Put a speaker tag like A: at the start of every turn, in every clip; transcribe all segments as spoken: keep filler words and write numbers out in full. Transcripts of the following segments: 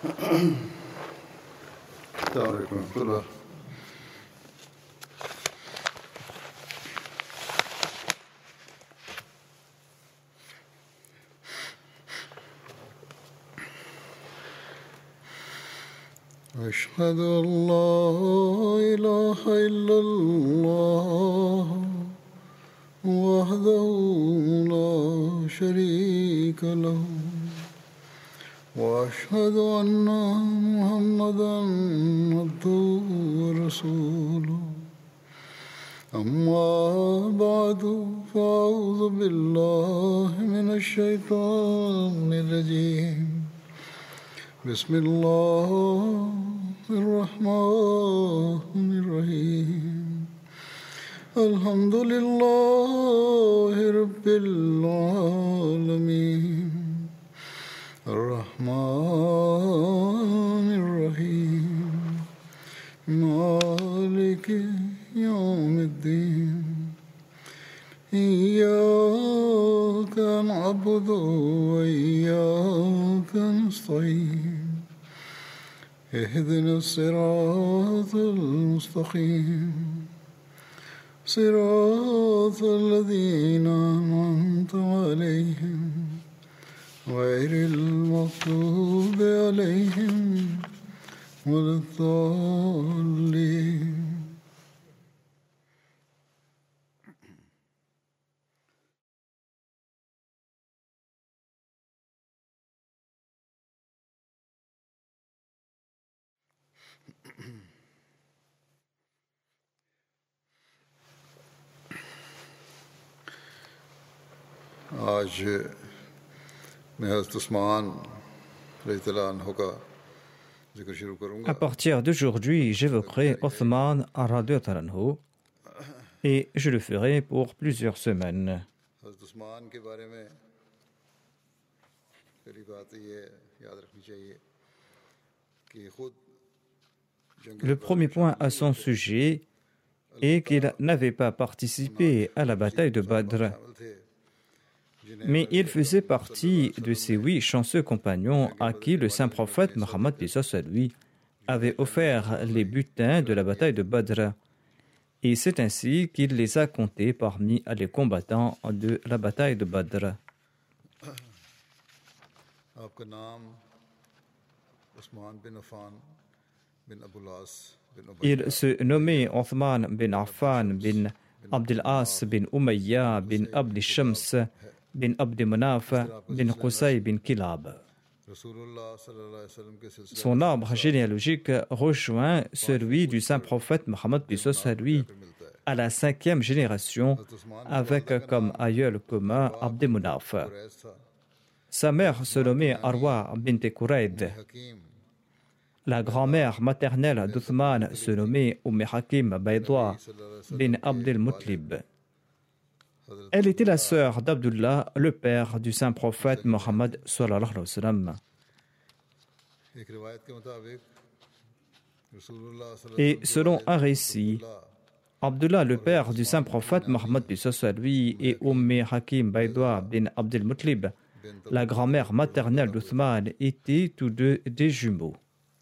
A: السلام عليكم ورحمة الله. أشهد أن لا إله إلا الله وحده لا شريك له وأشهد أن محمدا عبده ورسوله أما بعد فأعوذ بالله من الشيطان الرجيم بسم الله الرحمن الرحيم الحمد لله رب العالمين الرحمن الرحيم مالك يوم الدين إياك نعبد وإياك نستعين اهدنا الصراط المستقيم صراط الذين أنعمت عليهم غير المغضوب عليهم ولا الضالين. आज मैं हज़रत उस्मान रज़ियल्लाहु अन्हु का जिक्र शुरू करूंगा.
B: À partir d'aujourd'hui, j'évoquerai Othman radhiyallahu anhu et je le ferai pour plusieurs semaines.
A: हज़रत उस्मान के बारे में पहली बात ये याद रखनी चाहिए कि खुद
B: Le premier point à son sujet est qu'il n'avait pas participé à la bataille de Badr, mais il faisait partie de ces huit chanceux compagnons à qui le saint prophète Mohammed lui avait offert les butins de la bataille de Badr. Et c'est ainsi qu'il les a comptés parmi les combattants de la bataille de Badr. Il se nommait Othman bin Affan bin Abdel As bin Umayya bin Abd Shams bin Abd Manaf bin Qusay bin Kilab. Son arbre généalogique rejoint celui du saint prophète Mohammed lui à la cinquième génération avec comme aïeul commun Abd Manaf. Sa mère se nommait Arwa bint Qurayd. La grand-mère maternelle d'Uthman se nommait Umm Hakim Baydwa bin Abdel Mutlib. Elle était la sœur d'Abdullah, le père du saint prophète Mohammed sallallahu alayhi wa sallam. Et selon un récit, Abdullah, le père du saint prophète Mohammed lui et Umm Hakim Baydwa bin Abdel Mutlib, la grand-mère maternelle d'Uthman, étaient tous deux des jumeaux.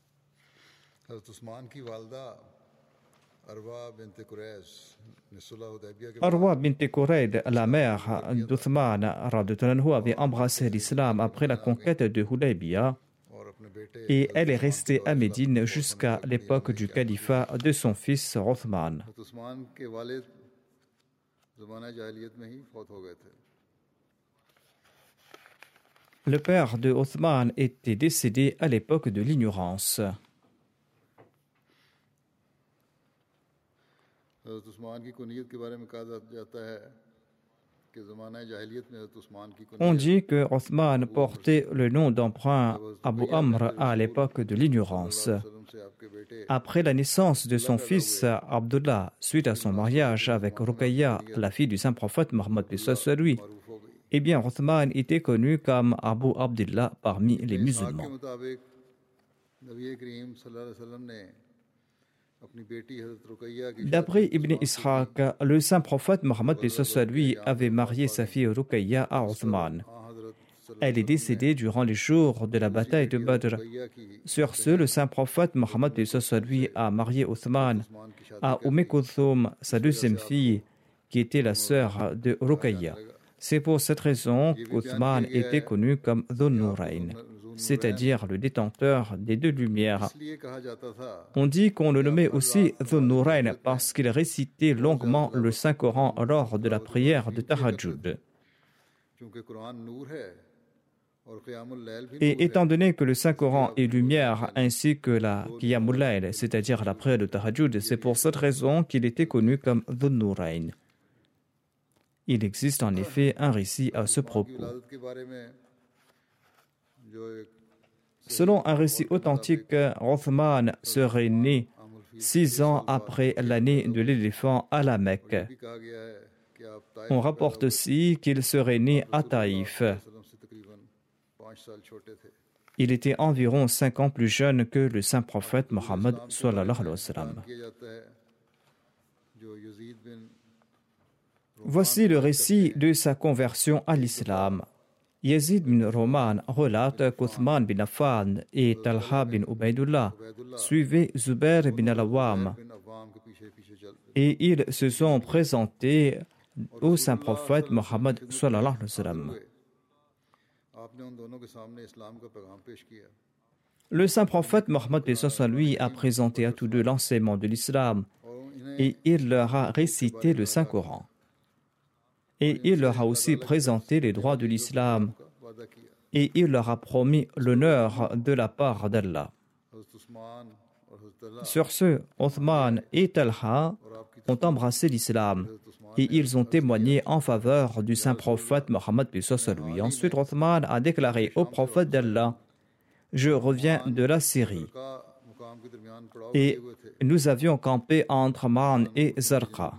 B: Arwa bint Qurayd, la mère d'Uthman, avait embrassé l'islam après la conquête de Hudaybiyah et elle est restée à Médine jusqu'à l'époque du califat de son fils Othman. Le père de Othman était décédé à l'époque de l'ignorance. On dit que Othman portait le nom d'emprunt Abu Amr à l'époque de l'ignorance. Après la naissance de son fils Abdullah, suite à son mariage avec Ruqayya, la fille du saint prophète Mohammed lui, eh bien Othman était connu comme Abu Abdullah parmi les musulmans. D'après Ibn Ishaq, le saint prophète Mohammed lui avait marié sa fille Ruqayya à Othman. Elle est décédée durant les jours de la bataille de Badr. Sur ce, le saint prophète Mohammed lui a marié Othman à Umm Kulthum, sa deuxième fille, qui était la sœur de Ruqayya. C'est pour cette raison qu'Othman était connu comme Dhun Nurayn, c'est-à-dire le détenteur des deux lumières. On dit qu'on le nommait aussi Dhun Nurayn parce qu'il récitait longuement le Saint-Coran lors de la prière de Tahajjud. Et étant donné que le Saint-Coran est lumière ainsi que la Qiyamul Layl, c'est-à-dire la prière de Tahajjud, c'est pour cette raison qu'il était connu comme Dhun Nurayn. Il existe en effet un récit à ce propos. Selon un récit authentique, Othman serait né six ans après l'année de l'éléphant à la Mecque. On rapporte aussi qu'il serait né à Taïf. Il était environ cinq ans plus jeune que le saint prophète Mohammed sallallahu alayhi wa sallam. Voici le récit de sa conversion à l'islam. Yazid bin Roman relate qu'Othman bin Affan et Talha bin Ubaydullah suivaient Zubair bin al-Awwam et ils se sont présentés au saint prophète Mohammed sallallahu alayhi wa sallam. Le saint prophète Mohammed lui a présenté à tous deux l'enseignement de l'islam et il leur a récité le Saint-Coran. Et il leur a aussi présenté les droits de l'islam et il leur a promis l'honneur de la part d'Allah. Sur ce, Othman et Talha ont embrassé l'islam et ils ont témoigné en faveur du saint prophète Mohammed paix soit sur lui. Ensuite, Othman a déclaré au prophète d'Allah: je reviens de la Syrie. Et nous avions campé entre Ma'an et Zarqa.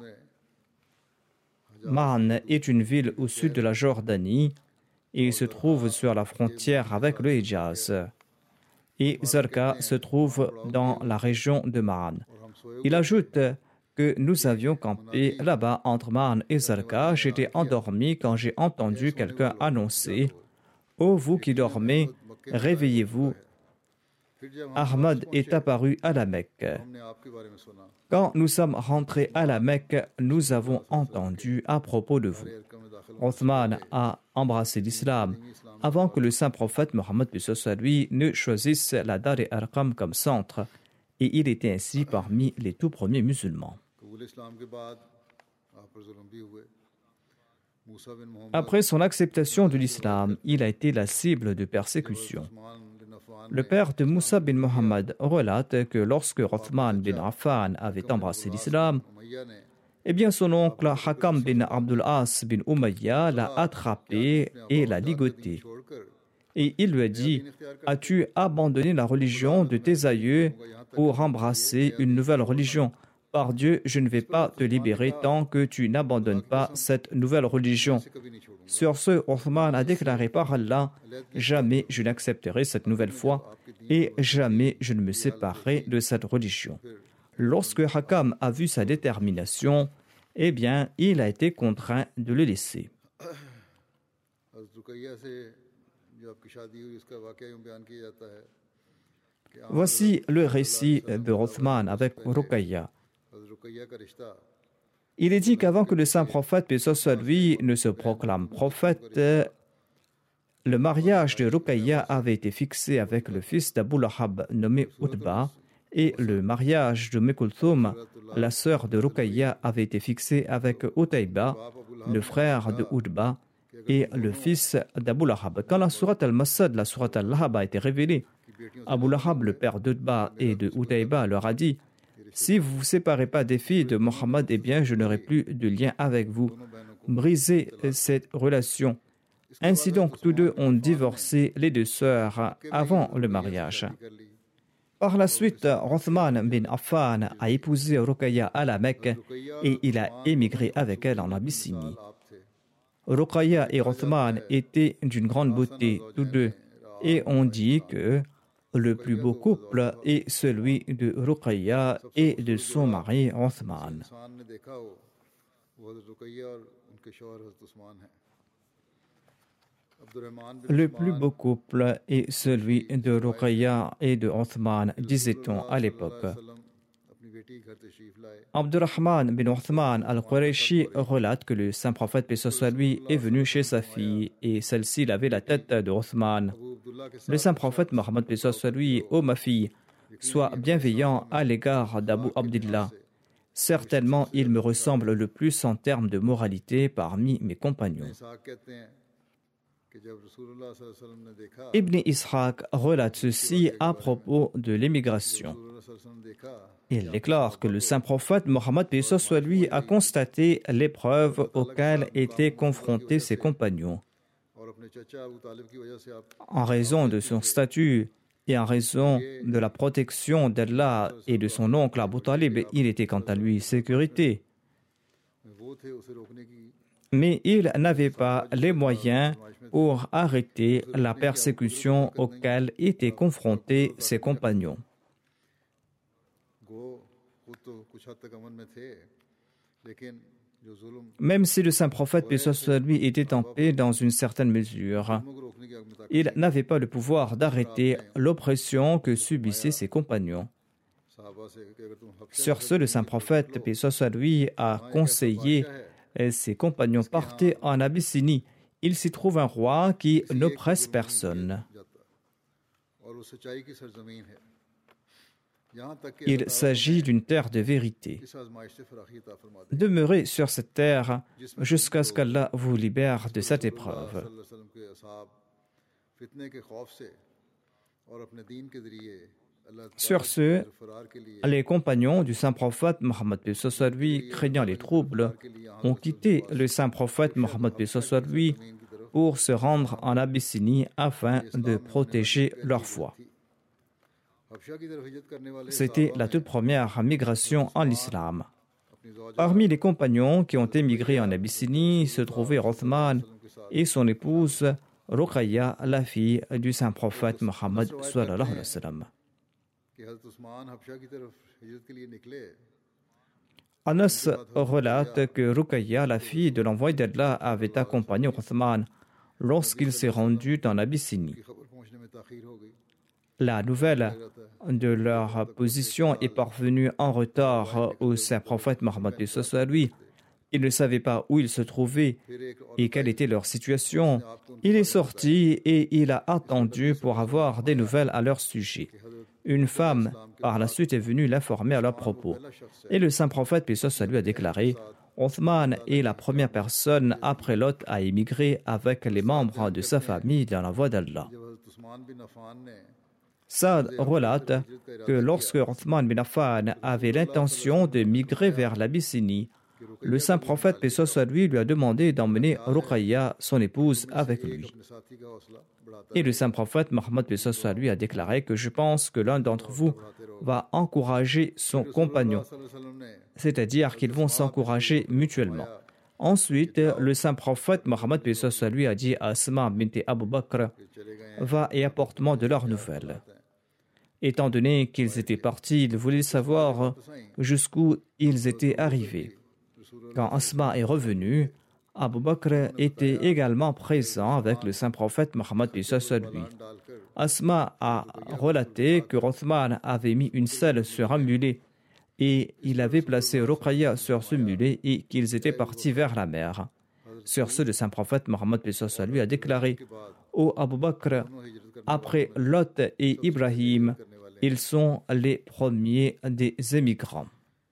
B: Ma'an est une ville au sud de la Jordanie et il se trouve sur la frontière avec le Hijaz. Et Zarqa se trouve dans la région de Ma'an. Il ajoute que nous avions campé là-bas entre Ma'an et Zarqa. J'étais endormi quand j'ai entendu quelqu'un annoncer: ô vous qui dormez, réveillez-vous. Ahmad est apparu à la Mecque. Quand nous sommes rentrés à la Mecque, nous avons entendu à propos de vous. Othman a embrassé l'islam avant que le saint prophète Mohammed lui ne choisisse la Dar e Arqam comme centre, et il était ainsi parmi les tout premiers musulmans. Après son acceptation de l'islam, il a été la cible de persécutions. Le père de Moussa bin Mohammed relate que lorsque Othman bin Affan avait embrassé l'islam, eh bien son oncle Hakam bin Abdul As bin Umayya l'a attrapé et l'a ligoté. Et il lui a dit: as-tu abandonné la religion de tes aïeux pour embrasser une nouvelle religion? Par Dieu, je ne vais pas te libérer tant que tu n'abandonnes pas cette nouvelle religion. Sur ce, Othman a déclaré par Allah: jamais je n'accepterai cette nouvelle foi et jamais je ne me séparerai de cette religion. Lorsque Hakam a vu sa détermination, eh bien, il a été contraint de le laisser. Voici le récit de Othman avec Ruqayya. Il est dit qu'avant que le saint prophète, paix soit lui, ne se proclame prophète, le mariage de Ruqayya avait été fixé avec le fils d'Abu Lahab nommé Utba, et le mariage de Umm Kulthum, la sœur de Ruqayya, avait été fixé avec Utayba, le frère de Utba, et le fils d'Abu Lahab. Quand la sourate al-Masad, la sourate al-Lahab a été révélée, Abu Lahab, le père d'Utba et de Utayba, leur a dit: si vous ne vous séparez pas des filles de Mohammed, eh bien je n'aurai plus de lien avec vous. Brisez cette relation. Ainsi donc, tous deux ont divorcé les deux sœurs avant le mariage. Par la suite, Othman bin Affan a épousé Ruqayya à la Mecque et il a émigré avec elle en Abyssinie. Ruqayya et Othman étaient d'une grande beauté, tous deux, et on dit que le plus beau couple est celui de Ruqayya et de son mari Othman. Le plus beau couple est celui de Ruqayya et de Othman, disait-on à l'époque. Abdurrahman bin Othman al-Qurayshi relate que le saint prophète, paix soit lui, est venu chez sa fille et celle-ci lavait la tête de Othman. Le saint prophète Mohammed, paix soit lui, ô ma fille, sois bienveillant à l'égard d'Abu Abdillah. Certainement, il me ressemble le plus en termes de moralité parmi mes compagnons. Ibn Ishaq relate ceci à propos de l'émigration. Il déclare que le saint prophète Mohammed, paix soit lui, a constaté l'épreuve auxquelles étaient confrontés ses compagnons. En raison de son statut et en raison de la protection d'Allah et de son oncle Abu Talib, il était quant à lui sécurité. Mais il n'avait pas les moyens pour arrêter la persécution auquel étaient confrontés ses compagnons. Même si le saint prophète, paix soit lui, était en paix dans une certaine mesure, il n'avait pas le pouvoir d'arrêter l'oppression que subissaient ses compagnons. Sur ce, le saint prophète, paix soit lui, a conseillé ses compagnons partaient en Abyssinie. Il s'y trouve un roi qui n'oppresse personne. Il s'agit d'une terre de vérité. Demeurez sur cette terre jusqu'à ce qu'Allah vous libère de cette épreuve. Sur ce, les compagnons du saint prophète Mohammed, paix soit lui, craignant les troubles, ont quitté le saint prophète Mohammed, paix soit lui, pour se rendre en Abyssinie afin de protéger leur foi. C'était la toute première migration en islam. Parmi les compagnons qui ont émigré en Abyssinie se trouvaient Othman et son épouse Ruqayya, la fille du saint prophète Mohammed sallallahu alayhi wa sallam. Anas relate que Ruqayya, la fille de l'envoyé d'Allah, avait accompagné Othman lorsqu'il s'est rendu en Abyssinie. La nouvelle de leur position est parvenue en retard au saint prophète Mohammed, paix soit lui. Ils ne savaient pas où ils se trouvaient et quelle était leur situation. Il est sorti et il a attendu pour avoir des nouvelles à leur sujet. Une femme, par la suite, est venue l'informer à leur propos. Et le saint prophète, paix soit lui, a déclaré « Othman est la première personne après Lot à émigrer avec les membres de sa famille dans la voie d'Allah. » Saad relate que lorsque Othman bin Affan avait l'intention de migrer vers l'Abyssinie, le saint prophète, paix soit lui, lui a demandé d'emmener Ruqayya, son épouse, avec lui. Et le saint prophète Mohammed, paix soit lui, a déclaré que je pense que l'un d'entre vous va encourager son compagnon, c'est-à-dire qu'ils vont s'encourager mutuellement. Ensuite, le saint prophète Mohammed, paix soit lui, a dit à Asma bint Abu Bakr, va et apporte-moi de leurs nouvelles. Étant donné qu'ils étaient partis, il voulait savoir jusqu'où ils étaient arrivés. Quand Asma est revenu, Abu Bakr était également présent avec le saint prophète Mohammed, paix soit lui. Asma a relaté que Othman avait mis une selle sur un mulet et il avait placé Ruqayya sur ce mulet et qu'ils étaient partis vers la mer. Sur ce, le saint prophète Mohammed, paix soit lui, a déclaré « Ô Abu Bakr, après Lot et Ibrahim, ils sont les premiers des émigrants. »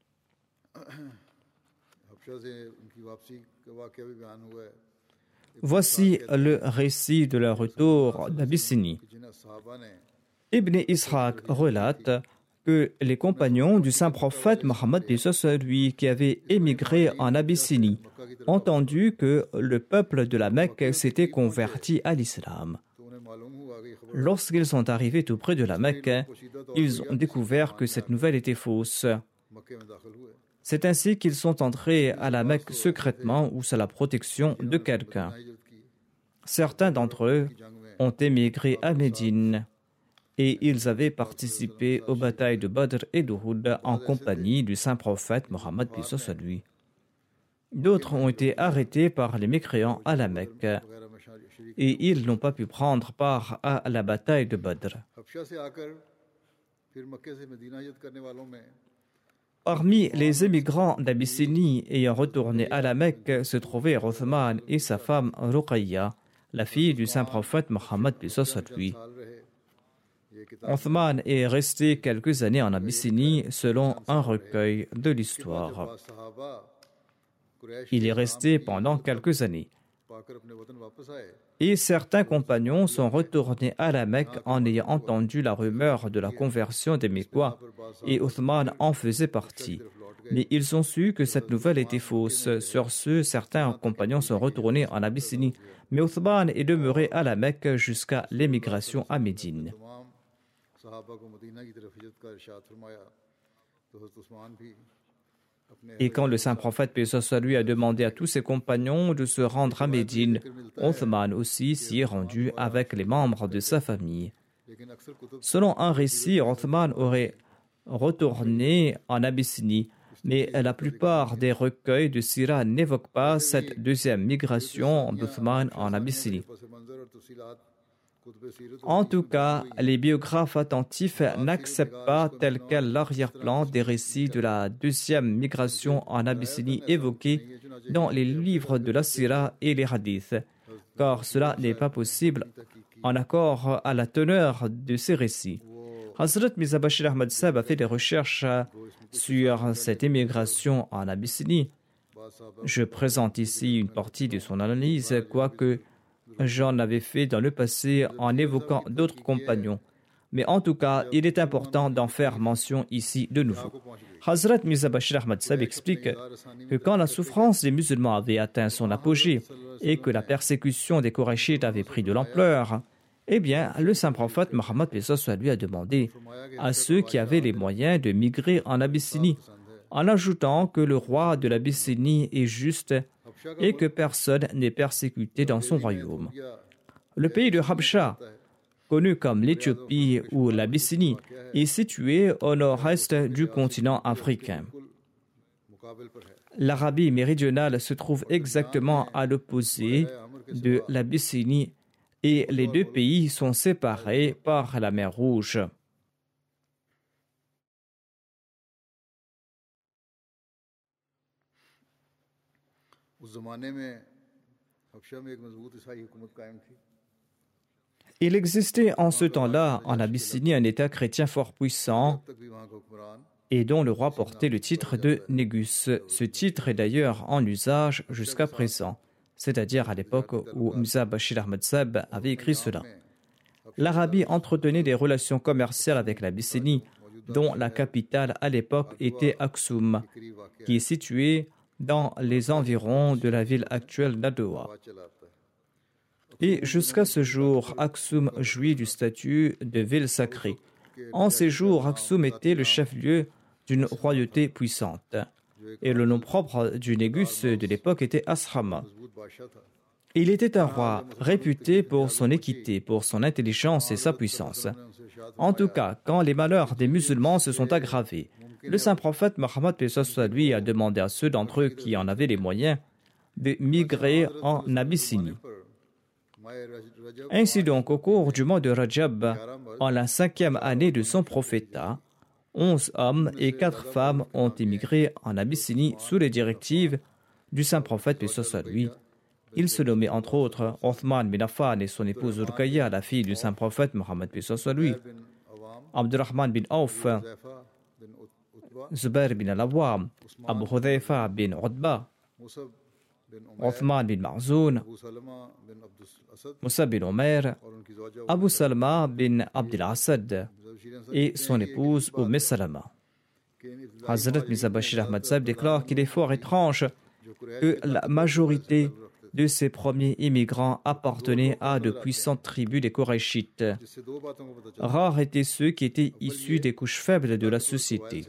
B: Voici le récit de leur retour d'Abyssinie. Ibn Ishaq relate que les compagnons du saint prophète Mohammed, paix soit lui, qui avaient émigré en Abyssinie, ont entendu que le peuple de la Mecque s'était converti à l'islam. Lorsqu'ils sont arrivés tout près de la Mecque, ils ont découvert que cette nouvelle était fausse. C'est ainsi qu'ils sont entrés à la Mecque secrètement ou sous la protection de quelqu'un. Certains d'entre eux ont émigré à Médine et ils avaient participé aux batailles de Badr et d'Uhud en compagnie du saint prophète Mohammed, paix soit lui. D'autres ont été arrêtés par les mécréants à la Mecque. et ils n'ont pas pu prendre part à la bataille de Badr. Parmi les émigrants d'Abyssinie ayant retourné à la Mecque se trouvaient Othman et sa femme Ruqayya, la fille du saint prophète Mohammed lui. Othman est resté quelques années en Abyssinie selon un recueil de l'histoire. Il est resté pendant quelques années. Et certains compagnons sont retournés à la Mecque en ayant entendu la rumeur de la conversion des Mécois, et Othman en faisait partie. Mais ils ont su que cette nouvelle était fausse. Sur ce, certains compagnons sont retournés en Abyssinie, mais Othman est demeuré à la Mecque jusqu'à l'émigration à Médine. Et quand le saint prophète, paix soit lui, a demandé à tous ses compagnons de se rendre à Médine, Othman aussi s'y est rendu avec les membres de sa famille. Selon un récit, Othman aurait retourné en Abyssinie, mais la plupart des recueils de Sira n'évoquent pas cette deuxième migration d'Othman en Abyssinie. En tout cas, les biographes attentifs n'acceptent pas tel quel l'arrière-plan des récits de la deuxième migration en Abyssinie évoqués dans les livres de la Sira et les hadiths, car cela n'est pas possible en accord à la teneur de ces récits. Hazrat Mirza Bashir Ahmad Sahib a fait des recherches sur cette émigration en Abyssinie. Je présente ici une partie de son analyse, quoique j'en avais fait dans le passé en évoquant d'autres compagnons. Mais en tout cas, il est important d'en faire mention ici de nouveau. Hazrat Mirza Bashir Ahmad Sahib explique que quand la souffrance des musulmans avait atteint son apogée et que la persécution des Qurayshites avait pris de l'ampleur, eh bien, le saint prophète Mohammed lui a demandé à ceux qui avaient les moyens de migrer en Abyssinie, en ajoutant que le roi de l'Abyssinie est juste et que personne n'est persécuté dans son royaume. Le pays de Habcha, connu comme l'Éthiopie ou l'Abyssinie, est situé au nord-est du continent africain. L'Arabie méridionale se trouve exactement à l'opposé de l'Abyssinie et les deux pays sont séparés par la mer Rouge. Il existait en ce temps-là en Abyssinie un État chrétien fort puissant et dont le roi portait le titre de Négus. Ce titre est d'ailleurs en usage jusqu'à présent, c'est-à-dire à l'époque où Mirza Bashir Ahmad Sahib avait écrit cela. L'Arabie entretenait des relations commerciales avec l'Abyssinie, dont la capitale à l'époque était Aksum, qui est située dans les environs de la ville actuelle d'Adoua. Et jusqu'à ce jour, Aksum jouit du statut de ville sacrée. En ces jours, Aksum était le chef-lieu d'une royauté puissante. Et le nom propre du Négus de l'époque était Asrama. Il était un roi réputé pour son équité, pour son intelligence et sa puissance. En tout cas, quand les malheurs des musulmans se sont aggravés, le saint prophète Mohammed lui a demandé à ceux d'entre eux qui en avaient les moyens de migrer en Abyssinie. Ainsi donc, au cours du mois de Rajab, en la cinquième année de son prophétat, onze hommes et quatre femmes ont émigré en Abyssinie sous les directives du saint prophète lui. Ils se nommaient entre autres Othman bin Affan et son épouse Ruqayya, la fille du saint prophète Mohammed lui, Abdurrahman bin Auf, Zubair bin al-Awwam, Abu Hudhayfa bin Utba, Othman bin Ma'zoun, Musa bin Omer, Abu Salma bin Abdul Asad et son épouse Umm Salama. Hazrat Mirza Bashir Ahmad Sahib déclare qu'il est fort étrange que la majorité de ces premiers immigrants appartenaient à de puissantes tribus des Qurayshites. Rares étaient ceux qui étaient issus des couches faibles de la société.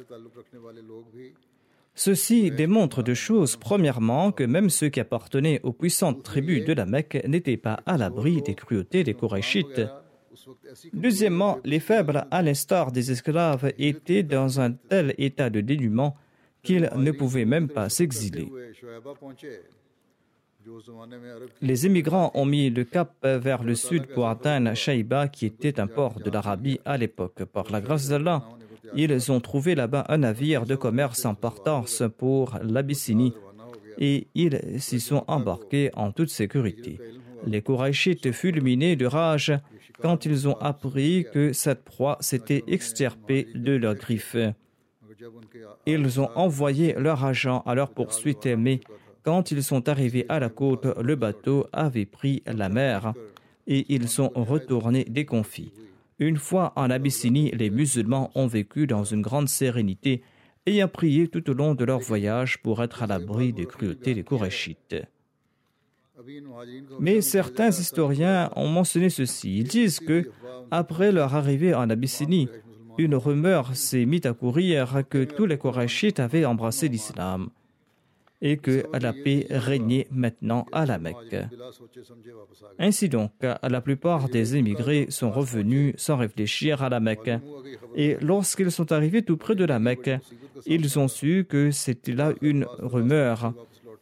B: Ceci démontre deux choses. Premièrement, que même ceux qui appartenaient aux puissantes tribus de la Mecque n'étaient pas à l'abri des cruautés des Qurayshites. Deuxièmement, les faibles, à l'instar des esclaves, étaient dans un tel état de dénuement qu'ils ne pouvaient même pas s'exiler. Les immigrants ont mis le cap vers le sud pour atteindre Shaïba, qui était un port de l'Arabie à l'époque. Par la grâce d'Allah, ils ont trouvé là-bas un navire de commerce en partance pour l'Abyssinie et ils s'y sont embarqués en toute sécurité. Les Qurayshites fulminaient de rage quand ils ont appris que cette proie s'était extirpée de leurs griffes. Ils ont envoyé leurs agents à leur poursuite, mais quand ils sont arrivés à la côte, le bateau avait pris la mer et ils sont retournés déconfits. Une fois en Abyssinie, les musulmans ont vécu dans une grande sérénité et ont prié tout au long de leur voyage pour être à l'abri des cruautés des Qurayshites. Mais certains historiens ont mentionné ceci. Ils disent que, après leur arrivée en Abyssinie, une rumeur s'est mise à courir que tous les Qurayshites avaient embrassé l'islam et que la paix régnait maintenant à la Mecque. Ainsi donc, la plupart des émigrés sont revenus sans réfléchir à la Mecque. Et lorsqu'ils sont arrivés tout près de la Mecque, ils ont su que c'était là une rumeur.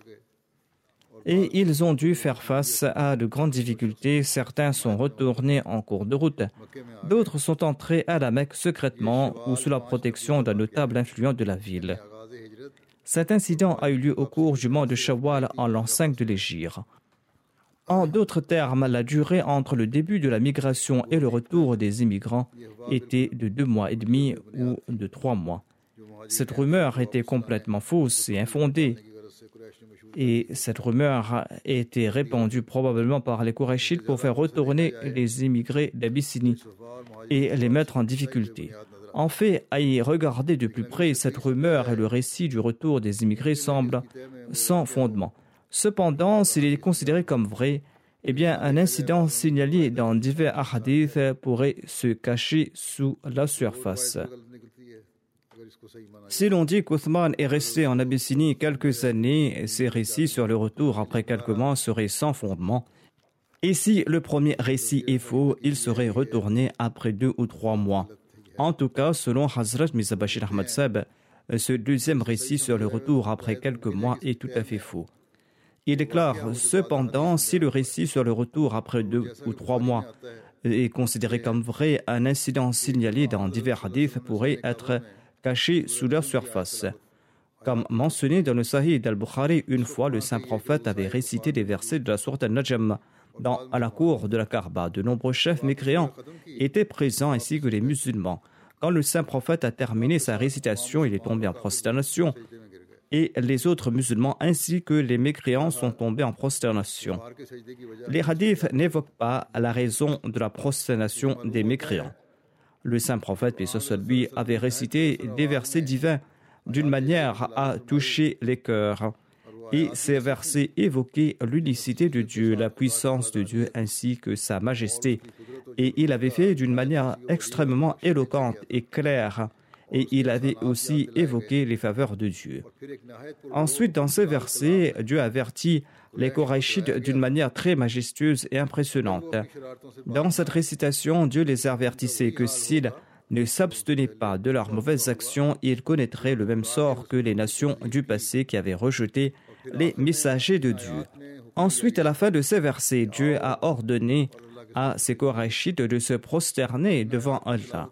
B: Et ils ont dû faire face à de grandes difficultés. Certains sont retournés en cours de route. D'autres sont entrés à la Mecque secrètement ou sous la protection d'un notable influent de la ville. Cet incident a eu lieu au cours du mois de Shawwal en l'an cinq de l'Hégire. En d'autres termes, la durée entre le début de la migration et le retour des immigrants était de deux mois et demi ou de trois mois. Cette rumeur était complètement fausse et infondée. Et cette rumeur a été répandue probablement par les Qurayshites pour faire retourner les immigrés d'Abyssinie et les mettre en difficulté. En fait, à y regarder de plus près, cette rumeur et le récit du retour des immigrés semblent sans fondement. Cependant, s'il est considéré comme vrai, eh bien, un incident signalé dans divers hadiths pourrait se cacher sous la surface. Si l'on dit qu'Othman est resté en Abyssinie quelques années, ces récits sur le retour après quelques mois seraient sans fondement. Et si le premier récit est faux, il serait retourné après deux ou trois mois. En tout cas, selon Hazrat Mirza Bashir Ahmad Sahib, ce deuxième récit sur le retour après quelques mois est tout à fait faux. Il déclare cependant, si le récit sur le retour après deux ou trois mois est considéré comme vrai, un incident signalé dans divers hadiths pourrait être caché sous leur surface. Comme mentionné dans le Sahih d'Al-Bukhari, une fois le saint prophète avait récité des versets de la sourate Al-Najm dans à la cour de la Kaaba. De nombreux chefs mécréants étaient présents ainsi que les musulmans. Quand le saint prophète a terminé sa récitation, il est tombé en prosternation et les autres musulmans ainsi que les mécréants sont tombés en prosternation. Les hadiths n'évoquent pas la raison de la prosternation des mécréants. Le saint prophète, paix soit lui, avait récité des versets divins d'une manière à toucher les cœurs. Et ces versets évoquaient l'unicité de Dieu, la puissance de Dieu ainsi que sa majesté. Et il avait fait d'une manière extrêmement éloquente et claire. Et il avait aussi évoqué les faveurs de Dieu. Ensuite, dans ces versets, Dieu avertit les Qurayshites d'une manière très majestueuse et impressionnante. Dans cette récitation, Dieu les avertissait que s'ils ne s'abstenaient pas de leurs mauvaises actions, ils connaîtraient le même sort que les nations du passé qui avaient rejeté les messagers de Dieu. Ensuite, à la fin de ces versets, Dieu a ordonné à ses Qurayshites de se prosterner devant Allah.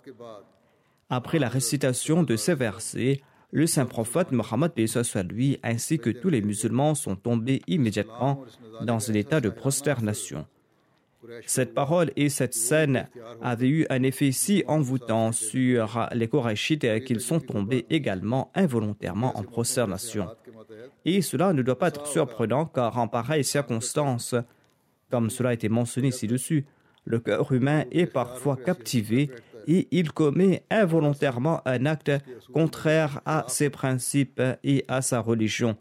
B: Après la récitation de ces versets, le saint prophète Mohammed lui ainsi que tous les musulmans sont tombés immédiatement dans un état de prosternation. Cette parole et cette scène avaient eu un effet si envoûtant sur les Qurayshites qu'ils sont tombés également involontairement en prosternation. Et cela ne doit pas être surprenant car en pareille circonstance, comme cela a été mentionné ci-dessus, le cœur humain est parfois captivé et il commet involontairement un acte contraire à ses principes et à sa religion.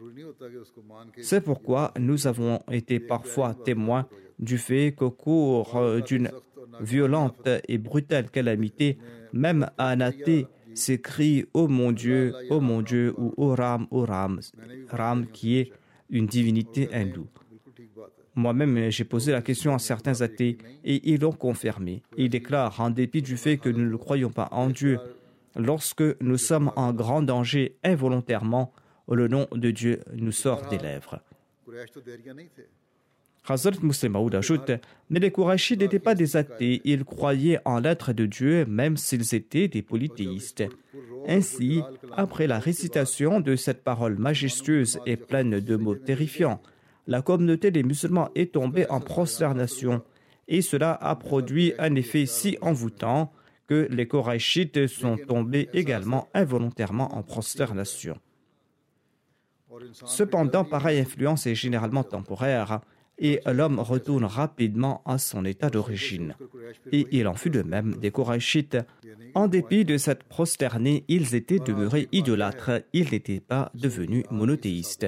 B: C'est pourquoi nous avons été parfois témoins du fait qu'au cours d'une violente et brutale calamité, même un athée s'écrie « Oh mon Dieu, oh mon Dieu » ou « Oh Ram, oh Ram », Ram qui est une divinité hindoue. Moi-même, j'ai posé la question à certains athées et ils l'ont confirmé. Ils déclarent, en dépit du fait que nous ne croyons pas en Dieu, lorsque nous sommes en grand danger involontairement, le nom de Dieu nous sort des lèvres. Hazrat Muslim Maud ajoute, mais les Qurayshites n'étaient pas des athées, ils croyaient en l'être de Dieu même s'ils étaient des polythéistes. Ainsi, après la récitation de cette parole majestueuse et pleine de mots terrifiants, la communauté des musulmans est tombée en prosternation et cela a produit un effet si envoûtant que les Qurayshites sont tombés également involontairement en prosternation. Cependant, pareille influence est généralement temporaire et l'homme retourne rapidement à son état d'origine. Et il en fut de même des Qurayshites. En dépit de cette prosternée, ils étaient demeurés idolâtres, ils n'étaient pas devenus monothéistes.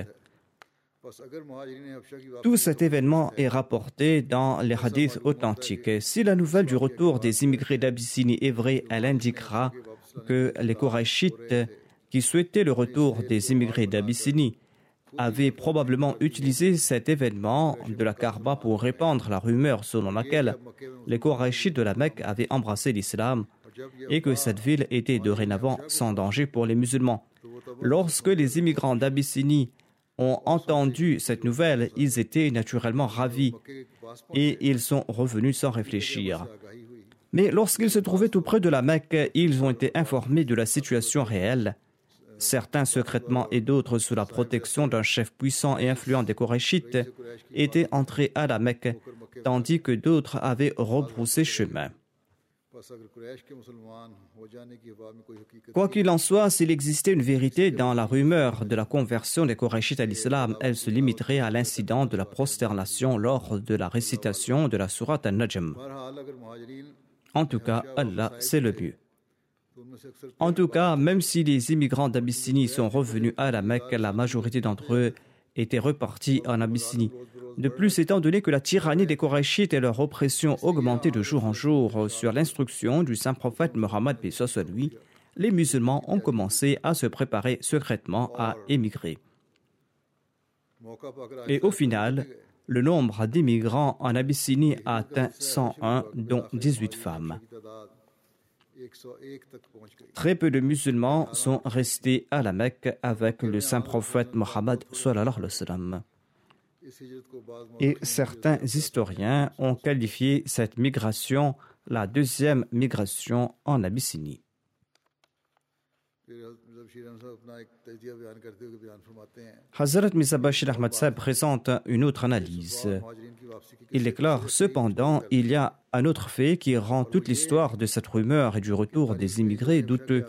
B: Tout cet événement est rapporté dans les hadiths authentiques. Si la nouvelle du retour des immigrés d'Abyssinie est vraie, elle indiquera que les Qurayshites qui souhaitaient le retour des immigrés d'Abyssinie avaient probablement utilisé cet événement de la Kaaba pour répandre la rumeur selon laquelle les Qurayshites de la Mecque avaient embrassé l'islam et que cette ville était dorénavant sans danger pour les musulmans. Lorsque les immigrants d'Abyssinie ont entendu cette nouvelle, ils étaient naturellement ravis et ils sont revenus sans réfléchir. Mais lorsqu'ils se trouvaient tout près de la Mecque, ils ont été informés de la situation réelle. Certains secrètement et d'autres sous la protection d'un chef puissant et influent des Qurayshites étaient entrés à la Mecque, tandis que d'autres avaient rebroussé chemin. Quoi qu'il en soit, s'il existait une vérité dans la rumeur de la conversion des Qurayshites à l'islam, elle se limiterait à l'incident de la prosternation lors de la récitation de la sourate An-Najm. En tout cas, Allah, c'est le mieux. En tout cas, même si les immigrants d'Abyssinie sont revenus à la Mecque, la majorité d'entre eux étaient repartis en Abyssinie. De plus, étant donné que la tyrannie des Qurayshites et leur oppression augmentaient de jour en jour sur l'instruction du saint prophète Mohammed paix soit sur lui, les musulmans ont commencé à se préparer secrètement à émigrer. Et au final, le nombre d'immigrants en Abyssinie a atteint cent un, dont dix-huit femmes. Très peu de musulmans sont restés à la Mecque avec le saint prophète Mohammed sallallahu alayhi wa sallam. Et certains historiens ont qualifié cette migration la deuxième migration en Abyssinie. Hazrat Mirza Bashir Ahmad Sahib présente une autre analyse. Il déclare cependant, il y a un autre fait qui rend toute l'histoire de cette rumeur et du retour des immigrés douteux.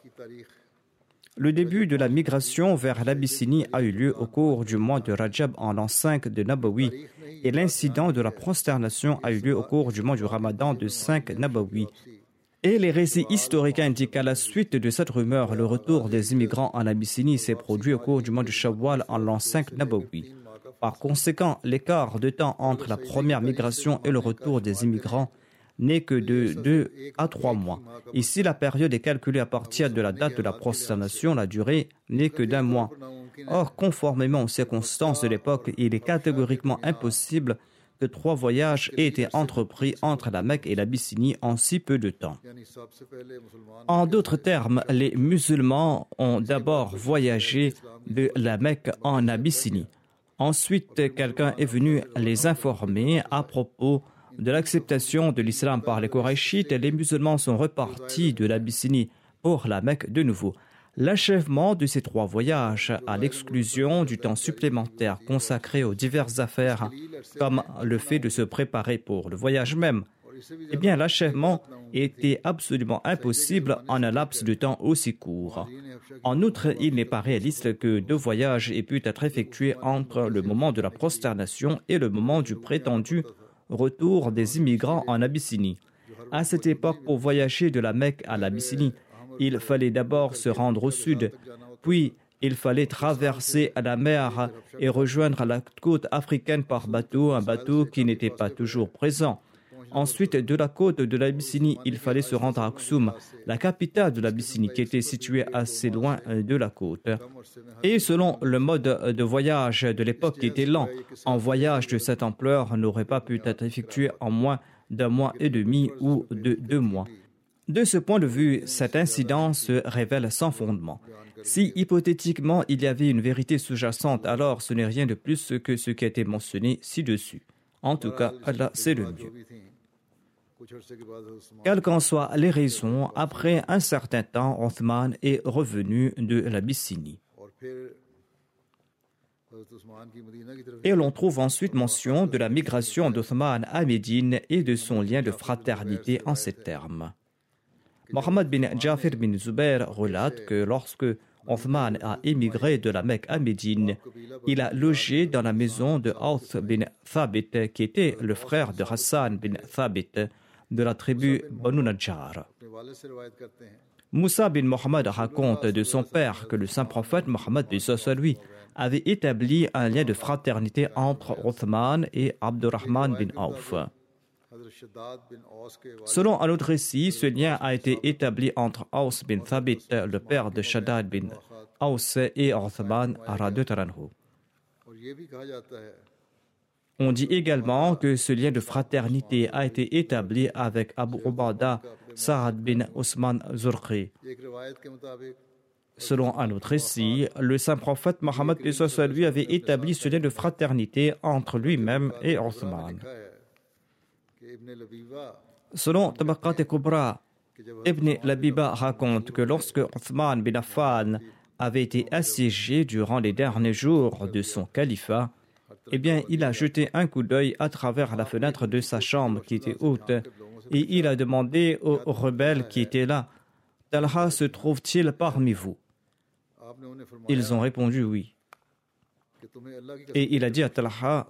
B: Le début de la migration vers l'Abyssinie a eu lieu au cours du mois de Rajab en l'an cinq de Nabawi et l'incident de la prosternation a eu lieu au cours du mois du Ramadan de cinq Nabawi. Et les récits historiques indiquent qu'à la suite de cette rumeur, le retour des immigrants en Abyssinie s'est produit au cours du mois de Shawwal en l'an cinq Nabawi. Par conséquent, l'écart de temps entre la première migration et le retour des immigrants n'est que de deux à trois mois. Ici, la période est calculée à partir de la date de la prosternation, la durée n'est que d'un mois. Or, conformément aux circonstances de l'époque, il est catégoriquement impossible que trois voyages aient été entrepris entre la Mecque et l'Abyssinie en si peu de temps. En d'autres termes, les musulmans ont d'abord voyagé de la Mecque en Abyssinie. Ensuite, quelqu'un est venu les informer à propos de l'acceptation de l'islam par les Qurayshites et les musulmans sont repartis de l'Abyssinie pour la Mecque de nouveau. L'achèvement de ces trois voyages, à l'exclusion du temps supplémentaire consacré aux diverses affaires, comme le fait de se préparer pour le voyage même, eh bien l'achèvement était absolument impossible en un laps de temps aussi court. En outre, il n'est pas réaliste que deux voyages aient pu être effectués entre le moment de la prosternation et le moment du prétendu retour des immigrants en Abyssinie. À cette époque, pour voyager de la Mecque à l'Abyssinie, il fallait d'abord se rendre au sud, puis il fallait traverser la mer et rejoindre la côte africaine par bateau, un bateau qui n'était pas toujours présent. Ensuite, de la côte de l'Abyssinie, il fallait se rendre à Aksum, la capitale de l'Abyssinie, qui était située assez loin de la côte. Et selon le mode de voyage de l'époque qui était lent, un voyage de cette ampleur n'aurait pas pu être effectué en moins d'un mois et demi ou de deux mois. De ce point de vue, cet incident se révèle sans fondement. Si hypothétiquement il y avait une vérité sous-jacente, alors ce n'est rien de plus que ce qui a été mentionné ci-dessus. En tout cas, Allah sait le mieux. Quelles qu'en soient les raisons, après un certain temps, Othman est revenu de l'Abyssinie. Et l'on trouve ensuite mention de la migration d'Othman à Médine et de son lien de fraternité en ces termes. Mohammed bin Jafir bin Zubair relate que lorsque Othman a émigré de la Mecque à Médine, il a logé dans la maison de Awth bin Thabit, qui était le frère de Hassan bin Thabit, de la tribu Banu Najjar. Moussa bin Mohammed raconte de son père que le saint prophète Mohammed lui avait établi un lien de fraternité entre Othman et Abdurrahman bin Auf. Selon un autre récit, ce lien a été établi entre Aus bin Thabit, le père de Shaddad bin Aus, et Othman radhiyallahu anhu. On dit également que ce lien de fraternité a été établi avec Abu Ubada Sa'ad bin Osman Zurqi. Selon un autre récit, le saint prophète Mohammed lui avait établi ce lien de fraternité entre lui-même et Othman. Selon Tabaqat et Kubra, Ibn Labiba raconte que lorsque Othman bin Affan avait été assiégé durant les derniers jours de son califat, eh bien, il a jeté un coup d'œil à travers la fenêtre de sa chambre qui était haute et il a demandé aux rebelles qui étaient là, « Talha se trouve-t-il parmi vous ?» Ils ont répondu « oui ». Et il a dit à Talha,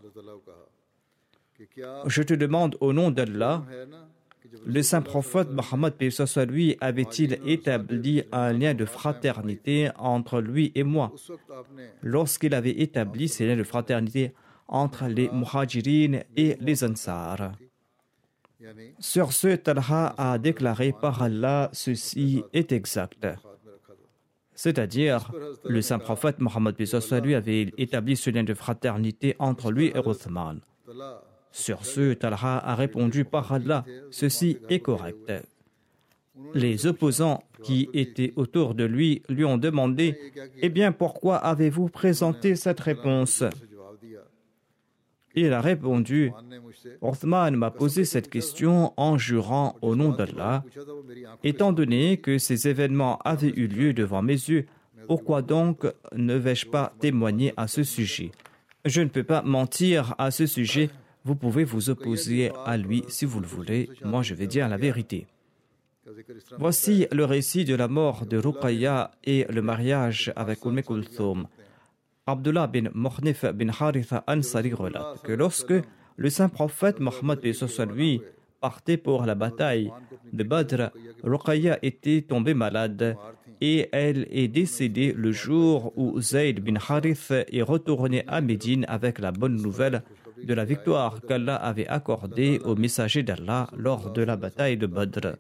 B: « Je te demande au nom d'Allah, le saint prophète Mohammed lui avait-il établi un lien de fraternité entre lui et moi lorsqu'il avait établi ces liens de fraternité entre les Muhajirin et les Ansar. Sur ce, Talha a déclaré par Allah, ceci est exact. C'est-à-dire, le saint prophète Mohammed lui avait établi ce lien de fraternité entre lui et Othman. Sur ce, Talha a répondu par Allah, ceci est correct. Les opposants qui étaient autour de lui lui ont demandé, eh bien, pourquoi avez-vous présenté cette réponse? Il a répondu, Othman m'a posé cette question en jurant au nom d'Allah. Étant donné que ces événements avaient eu lieu devant mes yeux, pourquoi donc ne vais-je pas témoigner à ce sujet? Je ne peux pas mentir à ce sujet. Vous pouvez vous opposer à lui si vous le voulez. Moi, je vais dire la vérité. Voici le récit de la mort de Ruqayya et le mariage avec Umm Kulthum. Abdullah bin Mohnif bin Haritha Ansari relate que lorsque le saint prophète Mohammed lui partait pour la bataille de Badr, Ruqayya était tombée malade et elle est décédée le jour où Zayd bin Harith est retourné à Médine avec la bonne nouvelle de la victoire qu'Allah avait accordée aux messagers d'Allah lors de la bataille de Badr.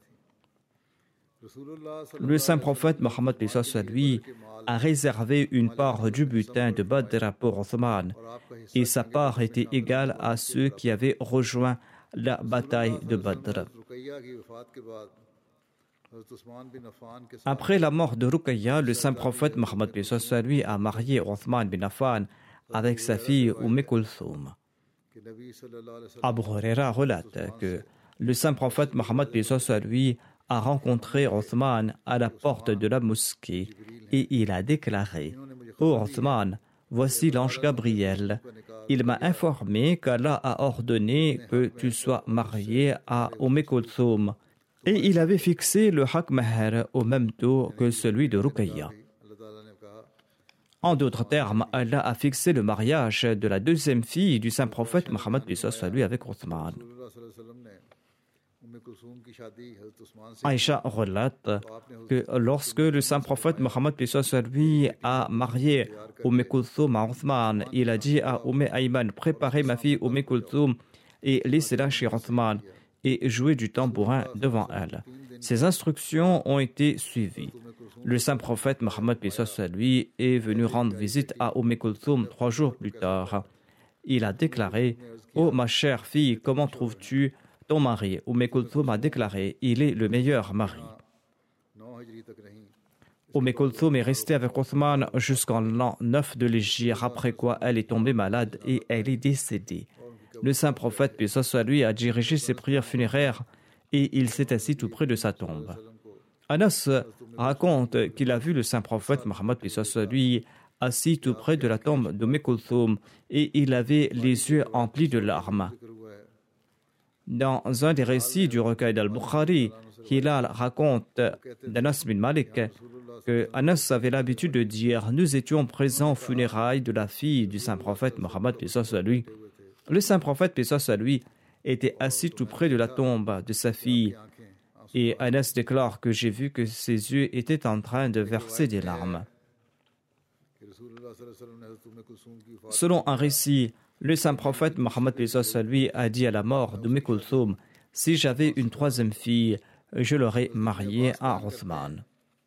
B: Le saint prophète Mohammed lui a réservé une part du butin de Badr pour Othman et sa part était égale à ceux qui avaient rejoint la bataille de Badr. Après la mort de Ruqayya, le saint prophète Mohammed lui a marié Othman bin Affan avec sa fille Umm Kulthum. Abu Huraira relate que le saint prophète Mohammed lui a rencontré Othman à la porte de la mosquée et il a déclaré « Ô Othman, voici l'ange Gabriel. Il m'a informé qu'Allah a ordonné que tu sois marié à Umm Kulthum. » Et il avait fixé le haq mahr au même taux que celui de Ruqayya. En d'autres termes, Allah a fixé le mariage de la deuxième fille du saint prophète Mohammed lui avec Othman. Aïcha relate que lorsque le saint prophète Mohammed lui a marié Umm Kulthum à Othman, il a dit à Umm Ayman, préparez ma fille Umm Kulthum et laissez-la chez Othman et jouer du tambourin devant elle. Ces instructions ont été suivies. Le saint prophète Mohammed lui est venu rendre visite à Umm Kulthum trois jours plus tard. Il a déclaré « Oh ma chère fille, comment trouves-tu ton mari, Umm Kulthum, a déclaré « Il est le meilleur mari ». Umm Kulthum est restée avec Othman jusqu'en l'an neuf de l'Hégire, après quoi elle est tombée malade et elle est décédée. Le saint prophète, paix soit lui, a dirigé ses prières funéraires et il s'est assis tout près de sa tombe. Anas raconte qu'il a vu le saint prophète Mohammed, paix soit lui, assis tout près de la tombe d'Umm Kulthum et il avait les yeux emplis de larmes. Dans un des récits du recueil d'Al-Bukhari, Hilal raconte d'Anas bin Malik que Anas avait l'habitude de dire « Nous étions présents aux funérailles de la fille du saint prophète Mohammed, paix soit lui. » Le saint prophète, paix soit lui, était assis tout près de la tombe de sa fille. Et Anas déclare que j'ai vu que ses yeux étaient en train de verser des larmes. Selon un récit, le saint prophète Mohammed, paix soit lui, a dit à la mort d'Umm Kulthum « Si j'avais une troisième fille, je l'aurais mariée à Othman. »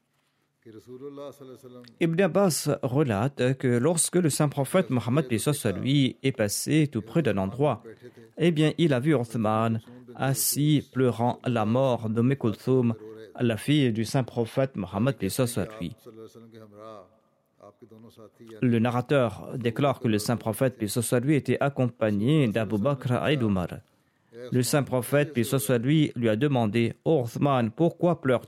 B: Ibn Abbas relate que lorsque le saint prophète Mohammed, paix soit lui, est passé tout près d'un endroit, eh bien, il a vu Othman assis pleurant la mort d'Umm Kulthum, la fille du saint prophète Mohammed, paix soit lui. Le narrateur déclare que le saint prophète, paix soit lui, était accompagné d'Abu Bakr et d'Omar. Le saint prophète, paix soit lui, lui a demandé « Oh Othman, pourquoi pleures-tu »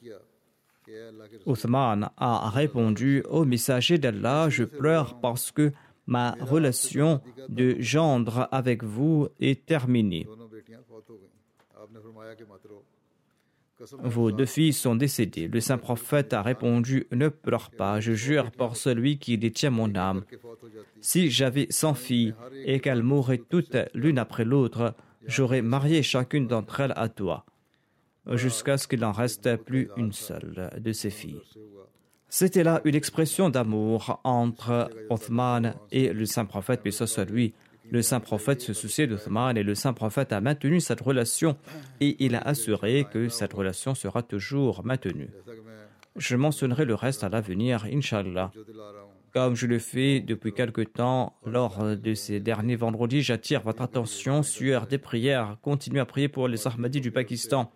B: Othman a répondu « Ô messager d'Allah, je pleure parce que ma relation de gendre avec vous est terminée. Vos deux filles sont décédées. » Le saint prophète a répondu « Ne pleure pas, je jure par celui qui détient mon âme. Si j'avais cent filles et qu'elles mourraient toutes l'une après l'autre, j'aurais marié chacune d'entre elles à toi, jusqu'à ce qu'il n'en reste plus une seule de ces filles. » C'était là une expression d'amour entre Othman et le saint prophète, paix soit lui. Le saint prophète se souciait d'Othman et le saint prophète a maintenu cette relation et il a assuré que cette relation sera toujours maintenue. Je mentionnerai le reste à l'avenir, Inch'Allah. Comme je le fais depuis quelque temps, lors de ces derniers vendredis, j'attire votre attention sur des prières. Continuez à prier pour les Ahmadis du Pakistan.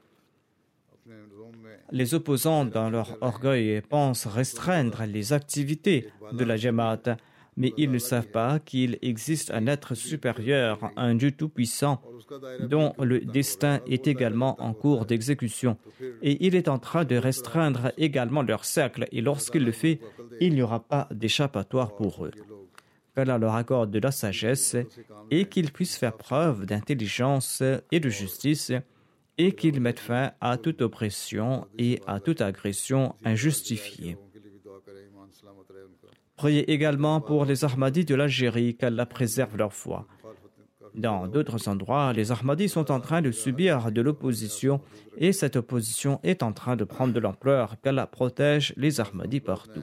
B: Les opposants, dans leur orgueil, pensent restreindre les activités de la Jamaat, mais ils ne savent pas qu'il existe un être supérieur, un Dieu tout-puissant, dont le destin est également en cours d'exécution. Et il est en train de restreindre également leur cercle, et lorsqu'il le fait, il n'y aura pas d'échappatoire pour eux. Qu'Allah leur accorde de la sagesse et qu'ils puissent faire preuve d'intelligence et de justice, et qu'ils mettent fin à toute oppression et à toute agression injustifiée. Priez également pour les Ahmadis de l'Algérie, qu'Allah préserve leur foi. Dans d'autres endroits, les Ahmadis sont en train de subir de l'opposition et cette opposition est en train de prendre de l'ampleur, qu'Allah protège les Ahmadis partout.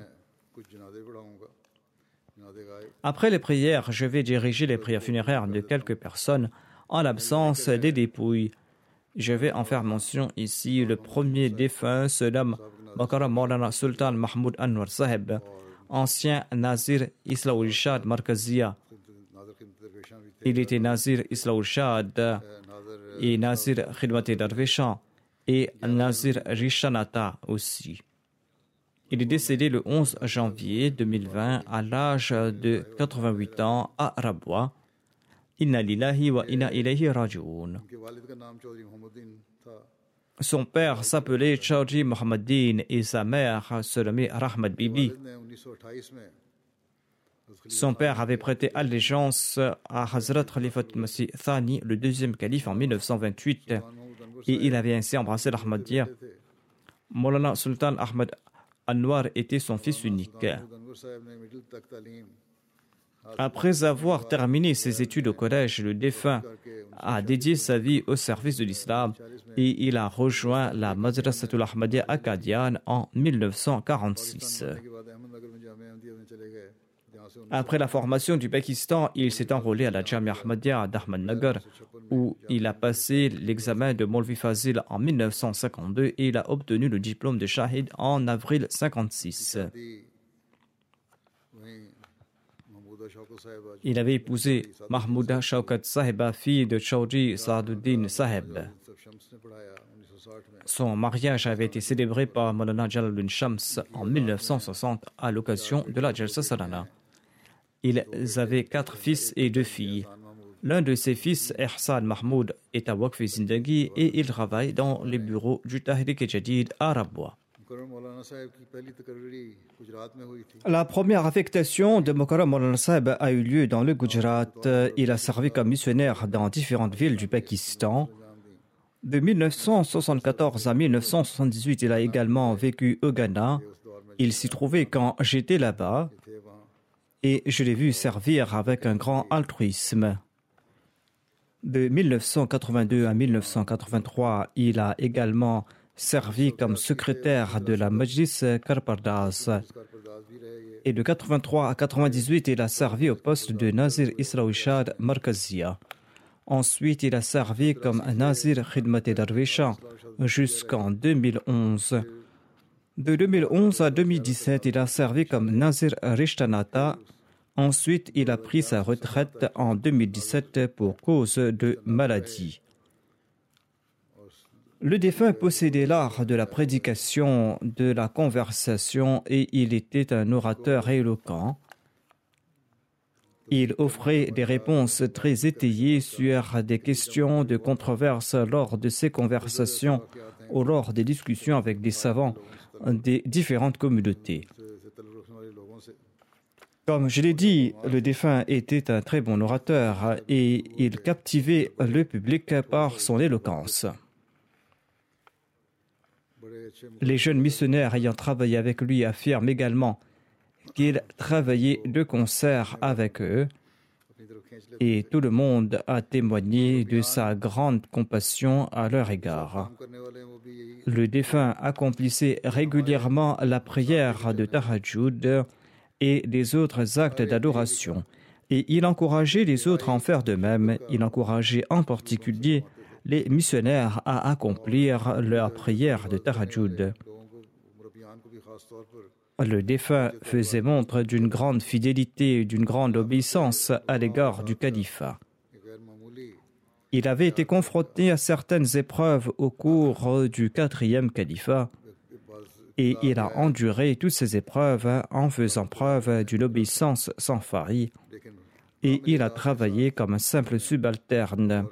B: Après les prières, je vais diriger les prières funéraires de quelques personnes en l'absence des dépouilles. Je vais en faire mention ici. Le premier défunt se nomme Bakara Maulana Sultan Mahmoud Anwar Saheb, ancien Nazir Isla ul Shad Markazia. Il était Nazir Isla ul Shad et Nazir Khidmati Darveshan et Nazir Rishanata aussi. Il est décédé le onze janvier deux mille vingt à l'âge de quatre-vingt-huit ans à Rabwa. Inna lillahi wa inna ilayhi raji'un. Son père s'appelait Chaudhry Mohammeddin et sa mère se nommait Rahmat Bibi. Son père avait prêté allégeance à Hazrat Khalifat Masih Thani, le deuxième calife, en mille neuf cent vingt-huit, et il avait ainsi embrassé l'Ahmadiyya. Maulana Sultan Ahmad Anwar était son fils unique. Après avoir terminé ses études au collège, le défunt a dédié sa vie au service de l'islam et il a rejoint la Madrasatul Ahmadiyya à Qadian en mille neuf cent quarante-six. Après la formation du Pakistan, il s'est enrôlé à la Jamia Ahmadiyya d'Ahmadnagar où il a passé l'examen de Maulvi Fazil en mille neuf cent cinquante-deux et il a obtenu le diplôme de Shahid en avril mille neuf cent cinquante-six. Il avait épousé Mahmouda Shaukat Sahiba, fille de Chaudhry Saaduddin Saheb. Son mariage avait été célébré par Maulana Jalaluddin Shams en mille neuf cent soixante à l'occasion de la Jalsa Salana. Ils avaient quatre fils et deux filles. L'un de ses fils, Ihsan Mahmoud, est à Waqf Zindagi et il travaille dans les bureaux du Tahrik Jadid à Rabwa. La première affectation de Mukarram Maulana Sahib a eu lieu dans le Gujarat. Il a servi comme missionnaire dans différentes villes du Pakistan. De mille neuf cent soixante-quatorze à mille neuf cent soixante-dix-huit, il a également vécu au Ghana. Il s'y trouvait quand j'étais là-bas et je l'ai vu servir avec un grand altruisme. De mille neuf cent quatre-vingt-deux à mille neuf cent quatre-vingt-trois, il a également servi comme secrétaire de la Majlis Karpardas. Et de quatre-vingt-trois à quatre-vingt-dix-huit, il a servi au poste de Nazir Isra-Wishad Markazia. Ensuite, il a servi comme Nazir Khidmat-e Darwisha jusqu'en deux mille onze. De deux mille onze à deux mille dix-sept, il a servi comme Nazir Rishtanata. Ensuite, il a pris sa retraite en deux mille dix-sept pour cause de maladie. Le défunt possédait l'art de la prédication, de la conversation et il était un orateur éloquent. Il offrait des réponses très étayées sur des questions de controverse lors de ses conversations ou lors des discussions avec des savants des différentes communautés. Comme je l'ai dit, le défunt était un très bon orateur et il captivait le public par son éloquence. Les jeunes missionnaires ayant travaillé avec lui affirment également qu'il travaillait de concert avec eux et tout le monde a témoigné de sa grande compassion à leur égard. Le défunt accomplissait régulièrement la prière de Tahajjud et les autres actes d'adoration et il encourageait les autres à en faire de même. Il encourageait en particulier les missionnaires à accomplir leur prière de Tahajjud. Le défunt faisait montre d'une grande fidélité et d'une grande obéissance à l'égard du califat. Il avait été confronté à certaines épreuves au cours du quatrième califat et il a enduré toutes ces épreuves en faisant preuve d'une obéissance sans faille et il a travaillé comme un simple subalterne.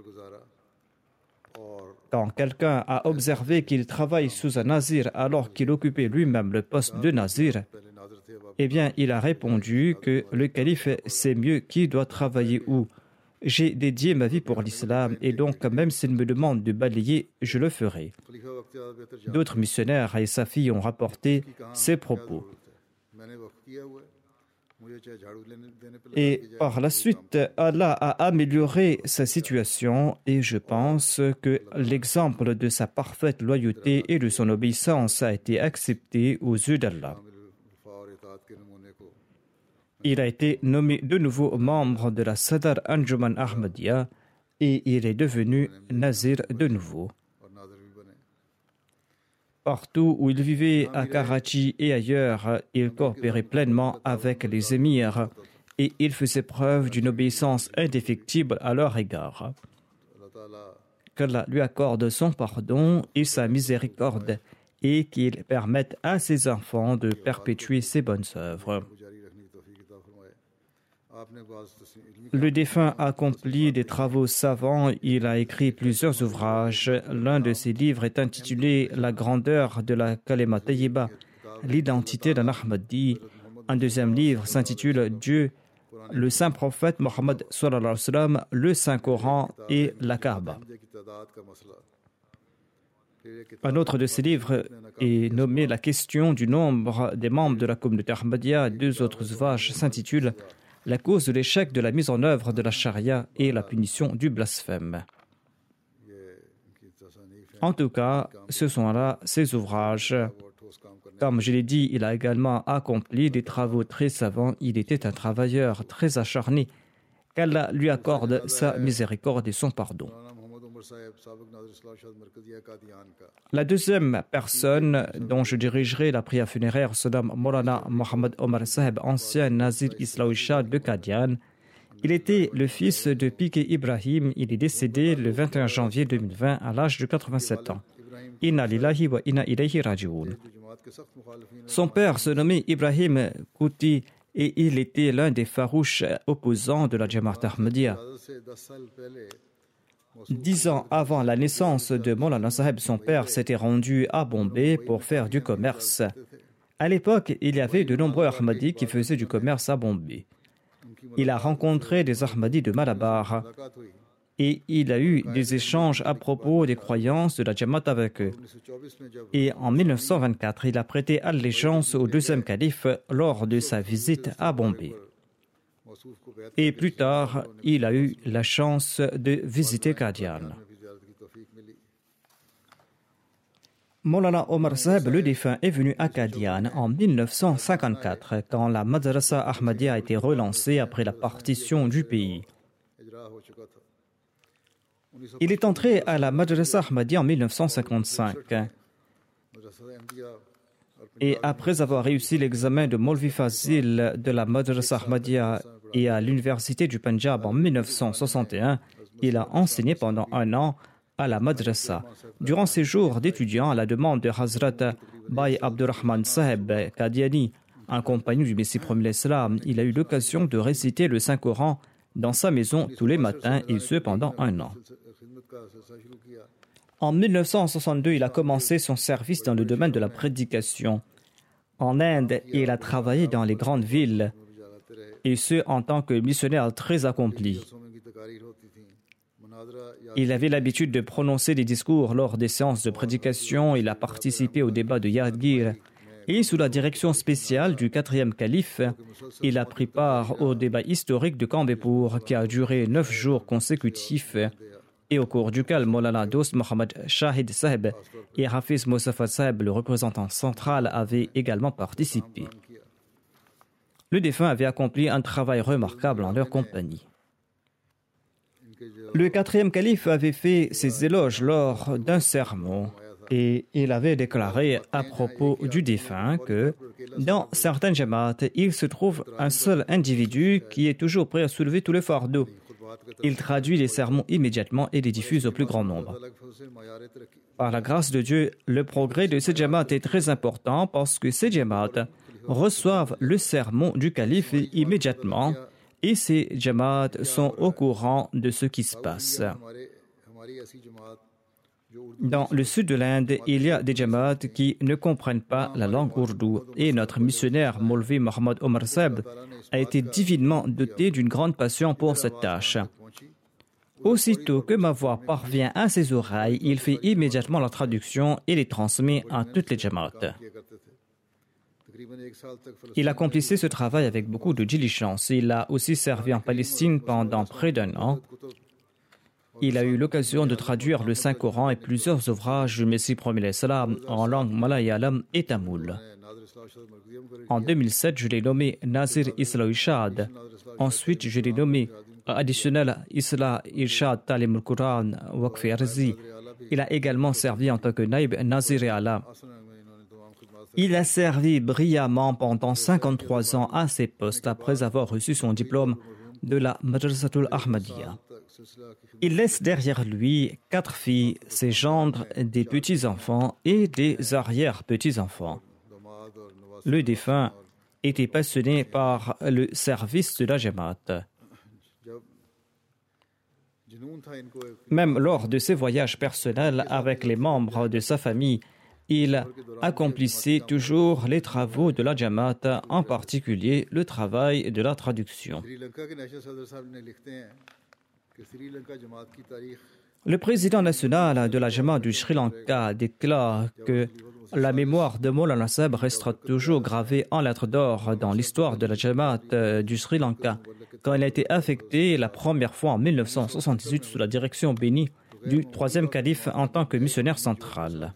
B: Quand quelqu'un a observé qu'il travaille sous un nazir alors qu'il occupait lui-même le poste de nazir, eh bien, il a répondu que le calife sait mieux qui doit travailler où. J'ai dédié ma vie pour l'islam et donc, même s'il me demande de balayer, je le ferai. D'autres missionnaires et sa fille ont rapporté ces propos. Et par la suite, Allah a amélioré sa situation et je pense que l'exemple de sa parfaite loyauté et de son obéissance a été accepté aux yeux d'Allah. Il a été nommé de nouveau membre de la Sadr Anjuman Ahmadiyya et il est devenu nazir de nouveau. Partout où il vivait, à Karachi et ailleurs, il coopérait pleinement avec les émirs et il faisait preuve d'une obéissance indéfectible à leur égard. Qu'Allah lui accorde son pardon et sa miséricorde et qu'il permette à ses enfants de perpétuer ses bonnes œuvres. Le défunt accomplit des travaux savants, il a écrit plusieurs ouvrages. L'un de ses livres est intitulé « La grandeur de la Kalima Tayyiba, l'identité d'un Ahmadi ». Un deuxième livre s'intitule « Dieu, le saint prophète Mohammed sallallahu alayhi wa sallam, le Saint-Coran et la Kaaba ». Un autre de ses livres est nommé « La question du nombre des membres de la communauté Ahmadiyya ». Deux autres ouvrages s'intitulent « La cause de l'échec de la mise en œuvre de la charia et la punition du blasphème ». En tout cas, ce sont là ses ouvrages. Comme je l'ai dit, il a également accompli des travaux très savants. Il était un travailleur très acharné. Qu'Allah lui accorde sa miséricorde et son pardon. La deuxième personne dont je dirigerai la prière funéraire se nomme Maulana Mohammad Omar Saheb, ancien Nazir Islaoui Shah de Qadian. Il était le fils de Piquet Ibrahim. Il est décédé le vingt et un janvier deux mille vingt à l'âge de quatre-vingt-sept ans. Inna lillahi wa inna ilayhi raji'un. Son père se nommait Ibrahim Kouti et il était l'un des farouches opposants de la Jamaat Ahmadiyya. Dix ans avant la naissance de Maulana Saheb, son père s'était rendu à Bombay pour faire du commerce. À l'époque, il y avait de nombreux Ahmadis qui faisaient du commerce à Bombay. Il a rencontré des Ahmadis de Malabar et il a eu des échanges à propos des croyances de la Jamaat avec eux. Et en mille neuf cent vingt-quatre, il a prêté allégeance au deuxième calife lors de sa visite à Bombay. Et plus tard, il a eu la chance de visiter Qadian. Maulana Omar Saheb, le défunt, est venu à Qadian en mille neuf cent cinquante-quatre, quand la Madrasa Ahmadiyya a été relancée après la partition du pays. Il est entré à la Madrasa Ahmadiyya en mille neuf cent cinquante-cinq. Et après avoir réussi l'examen de Maulvi Fazil de la Madrasa Ahmadiyya et à l'université du Punjab en mille neuf cent soixante et un, il a enseigné pendant un an à la Madrasa. Durant ses jours d'étudiant, à la demande de Hazrat Bhai Abdurrahman Saheb Qadiani, un compagnon du Messie premier l'Islam, il a eu l'occasion de réciter le Saint-Coran dans sa maison tous les matins, et ce pendant un an. En mille neuf cent soixante-deux, il a commencé son service dans le domaine de la prédication. En Inde, il a travaillé dans les grandes villes, et ce en tant que missionnaire très accompli. Il avait l'habitude de prononcer des discours lors des séances de prédication. Il a participé au débat de Yadgir. Et sous la direction spéciale du quatrième calife, il a pris part au débat historique de Kambepur qui a duré neuf jours consécutifs et au cours duquel Maulana Dost Mohammad Shahid Saheb et Hafiz Muzaffar Saheb, le représentant central, avaient également participé. Le défunt avait accompli un travail remarquable en leur compagnie. Le quatrième calife avait fait ses éloges lors d'un sermon et il avait déclaré à propos du défunt que dans certaines jamaats, il se trouve un seul individu qui est toujours prêt à soulever tous les fardeaux. Il traduit les sermons immédiatement et les diffuse au plus grand nombre. Par la grâce de Dieu, le progrès de ces jamaats est très important parce que ces jamaats reçoivent le sermon du calife immédiatement et ces jamaats sont au courant de ce qui se passe. Dans le sud de l'Inde, il y a des jamaats qui ne comprennent pas la langue ourdou et notre missionnaire Maulvi Mohammad Omar Saheb a été divinement doté d'une grande passion pour cette tâche. Aussitôt que ma voix parvient à ses oreilles, il fait immédiatement la traduction et les transmet à toutes les jamaats. Il accomplissait ce travail avec beaucoup de diligence. Il a aussi servi en Palestine pendant près d'un an. Il a eu l'occasion de traduire le Saint-Coran et plusieurs ouvrages du Messie premier l'Islam en langue malayalam et tamoul. En deux mille sept, je l'ai nommé Nazir Islaoui Shah. Ensuite, je l'ai nommé additionnel Isla Irshad Talim al-Quran Waqf Arzi. Il a également servi en tant que Naïb Nazir Allah. Il a servi brillamment pendant cinquante-trois ans à ces postes après avoir reçu son diplôme de la Madrasatul Ahmadiyya. Il laisse derrière lui quatre filles, ses gendres, des petits-enfants et des arrière-petits-enfants. Le défunt était passionné par le service de la Jamaat. Même lors de ses voyages personnels avec les membres de sa famille, il accomplissait toujours les travaux de la Jamaat, en particulier le travail de la traduction. Le président national de la Jamaat du Sri Lanka déclare que la mémoire de Maulana Saheb restera toujours gravée en lettres d'or dans l'histoire de la Jamaat du Sri Lanka, quand il a été affecté la première fois en mille neuf cent soixante-dix-huit sous la direction bénie du troisième calife en tant que missionnaire central.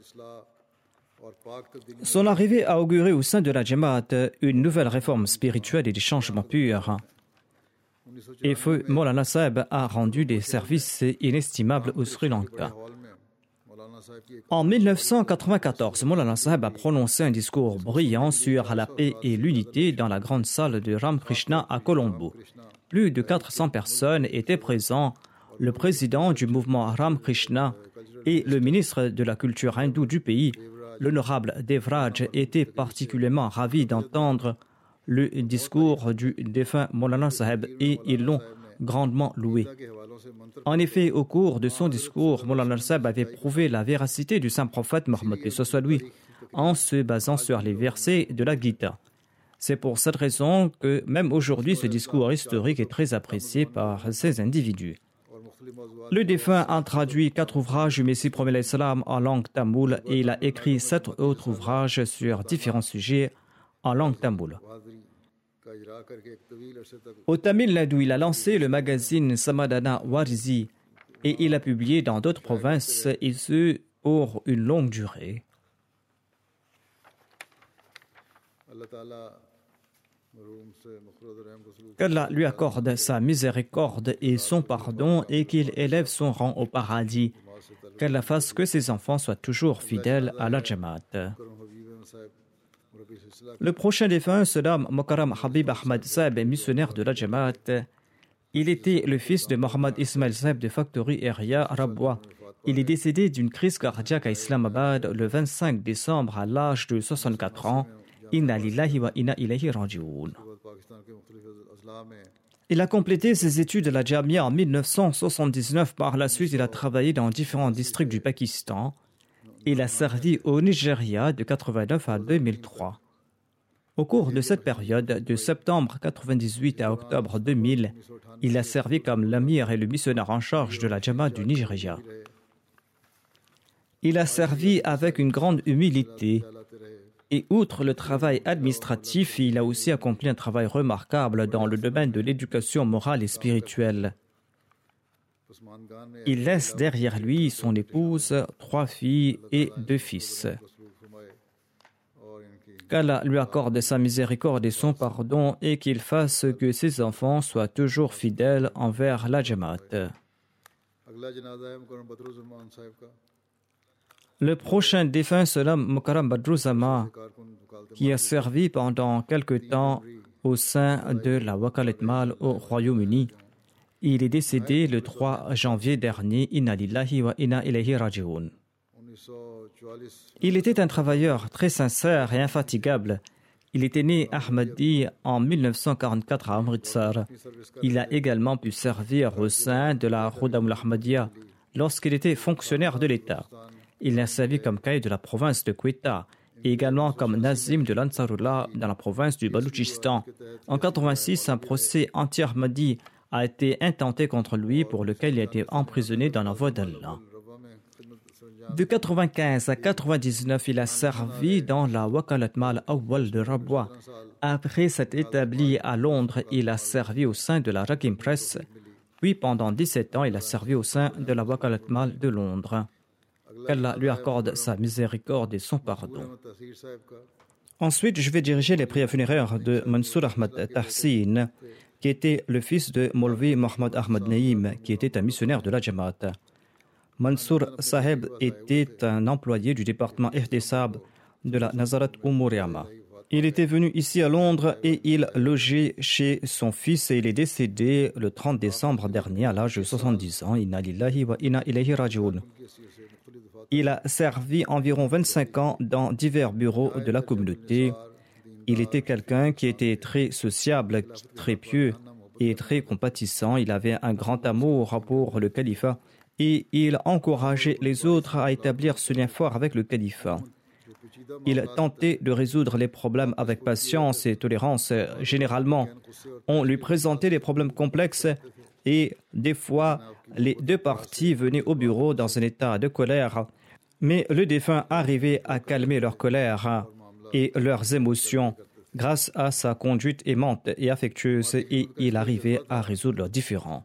B: Son arrivée a auguré au sein de la Jamaat une nouvelle réforme spirituelle et des changements purs. et feu Maulana Saheb a rendu des services inestimables au Sri Lanka. En mille neuf cent quatre-vingt-quatorze, Maulana Saheb a prononcé un discours brillant sur la paix et l'unité dans la grande salle de Ramakrishna à Colombo. Plus de quatre cents personnes étaient présentes. Le président du mouvement Ramakrishna et le ministre de la culture hindoue du pays, l'honorable Devraj, étaient particulièrement ravis d'entendre le discours du défunt Maulana Saheb et ils l'ont grandement loué. En effet, au cours de son discours, Maulana Saheb avait prouvé la véracité du saint prophète Mohammed paix soit lui en se basant sur les versets de la Gita. C'est pour cette raison que même aujourd'hui, ce discours historique est très apprécié par ces individus. Le défunt a traduit quatre ouvrages du Messie premier l'Islam en langue tamoule et il a écrit sept autres ouvrages sur différents sujets en langue tamoule. Au Tamil Nadu, il a lancé le magazine Samadana Warizi et il a publié dans d'autres provinces et ce pour une longue durée. Qu'Allah lui accorde sa miséricorde et son pardon et qu'il élève son rang au paradis. Qu'Allah fasse que ses enfants soient toujours fidèles à la Jamaat. Le prochain défunt se nomme Mokaram Habib Ahmad Saheb, missionnaire de la Jamaat. Il était le fils de Mohammad Ismail Saheb de Factory Area, Rabwa. Il est décédé d'une crise cardiaque à Islamabad le vingt-cinq décembre à l'âge de soixante-quatre ans. Inna lillahi wa inna ilayhi raji'un. Il a complété ses études à la Jamia en mille neuf cent soixante-dix-neuf. Par la suite, il a travaillé dans différents districts du Pakistan. Il a servi au Nigeria de quatre-vingt-neuf à deux mille trois. Au cours de cette période, de septembre quatre-vingt-dix-huit à octobre deux mille, il a servi comme l'amir et le missionnaire en charge de la Jamaat du Nigeria. Il a servi avec une grande humilité. Et outre le travail administratif, il a aussi accompli un travail remarquable dans le domaine de l'éducation morale et spirituelle. Il laisse derrière lui son épouse, trois filles et deux fils. Qu'Allah lui accorde sa miséricorde et son pardon et qu'il fasse que ses enfants soient toujours fidèles envers la Jamaat. Le prochain défunt se nomme Mokaram Badruzama, qui a servi pendant quelque temps au sein de la Wakalat Mal au Royaume-Uni. Il est décédé le trois janvier dernier. Inna lillahi wa inna ilayhi raji'un. Il était un travailleur très sincère et infatigable. Il était né Ahmadi en mille neuf cent quarante-quatre à Amritsar. Il a également pu servir au sein de la Khudam al-Ahmadiyya lorsqu'il était fonctionnaire de l'État. Il a servi comme caïd de la province de Quetta et également comme Nazim de l'Ansarullah dans la province du Baloutchistan. En quatre-vingt-six, un procès anti-Ahmadi a été intenté contre lui pour lequel il a été emprisonné dans la voie d'Allah. De quatre-vingt-quinze à quatre-vingt-dix-neuf, il a servi dans la Wakalat Mal Awwal de Rabwa. Après s'être établi à Londres, il a servi au sein de la Rakim Press. Puis pendant dix-sept ans, il a servi au sein de la Wakalat Mal de Londres. Qu'Allah lui accorde sa miséricorde et son pardon. Ensuite, je vais diriger les prières funéraires de Mansour Ahmad Tahsin, qui était le fils de Maulvi Mohammad Ahmad Naïm, qui était un missionnaire de la Jamaat. Mansour Saheb était un employé du département Ihtisab de la Nazarat Umuriyama. Il était venu ici à Londres et il logeait chez son fils et il est décédé le trente décembre dernier à l'âge de soixante-dix ans. Inna lillahi wa inna ilayhi raji'un. Il a servi environ vingt-cinq ans dans divers bureaux de la communauté. Il était quelqu'un qui était très sociable, très pieux et très compatissant. Il avait un grand amour pour le califat et il encourageait les autres à établir ce lien fort avec le califat. Il tentait de résoudre les problèmes avec patience et tolérance. Généralement, on lui présentait des problèmes complexes et des fois, les deux parties venaient au bureau dans un état de colère. Mais le défunt arrivait à calmer leur colère et leurs émotions grâce à sa conduite aimante et affectueuse et il arrivait à résoudre leurs différends.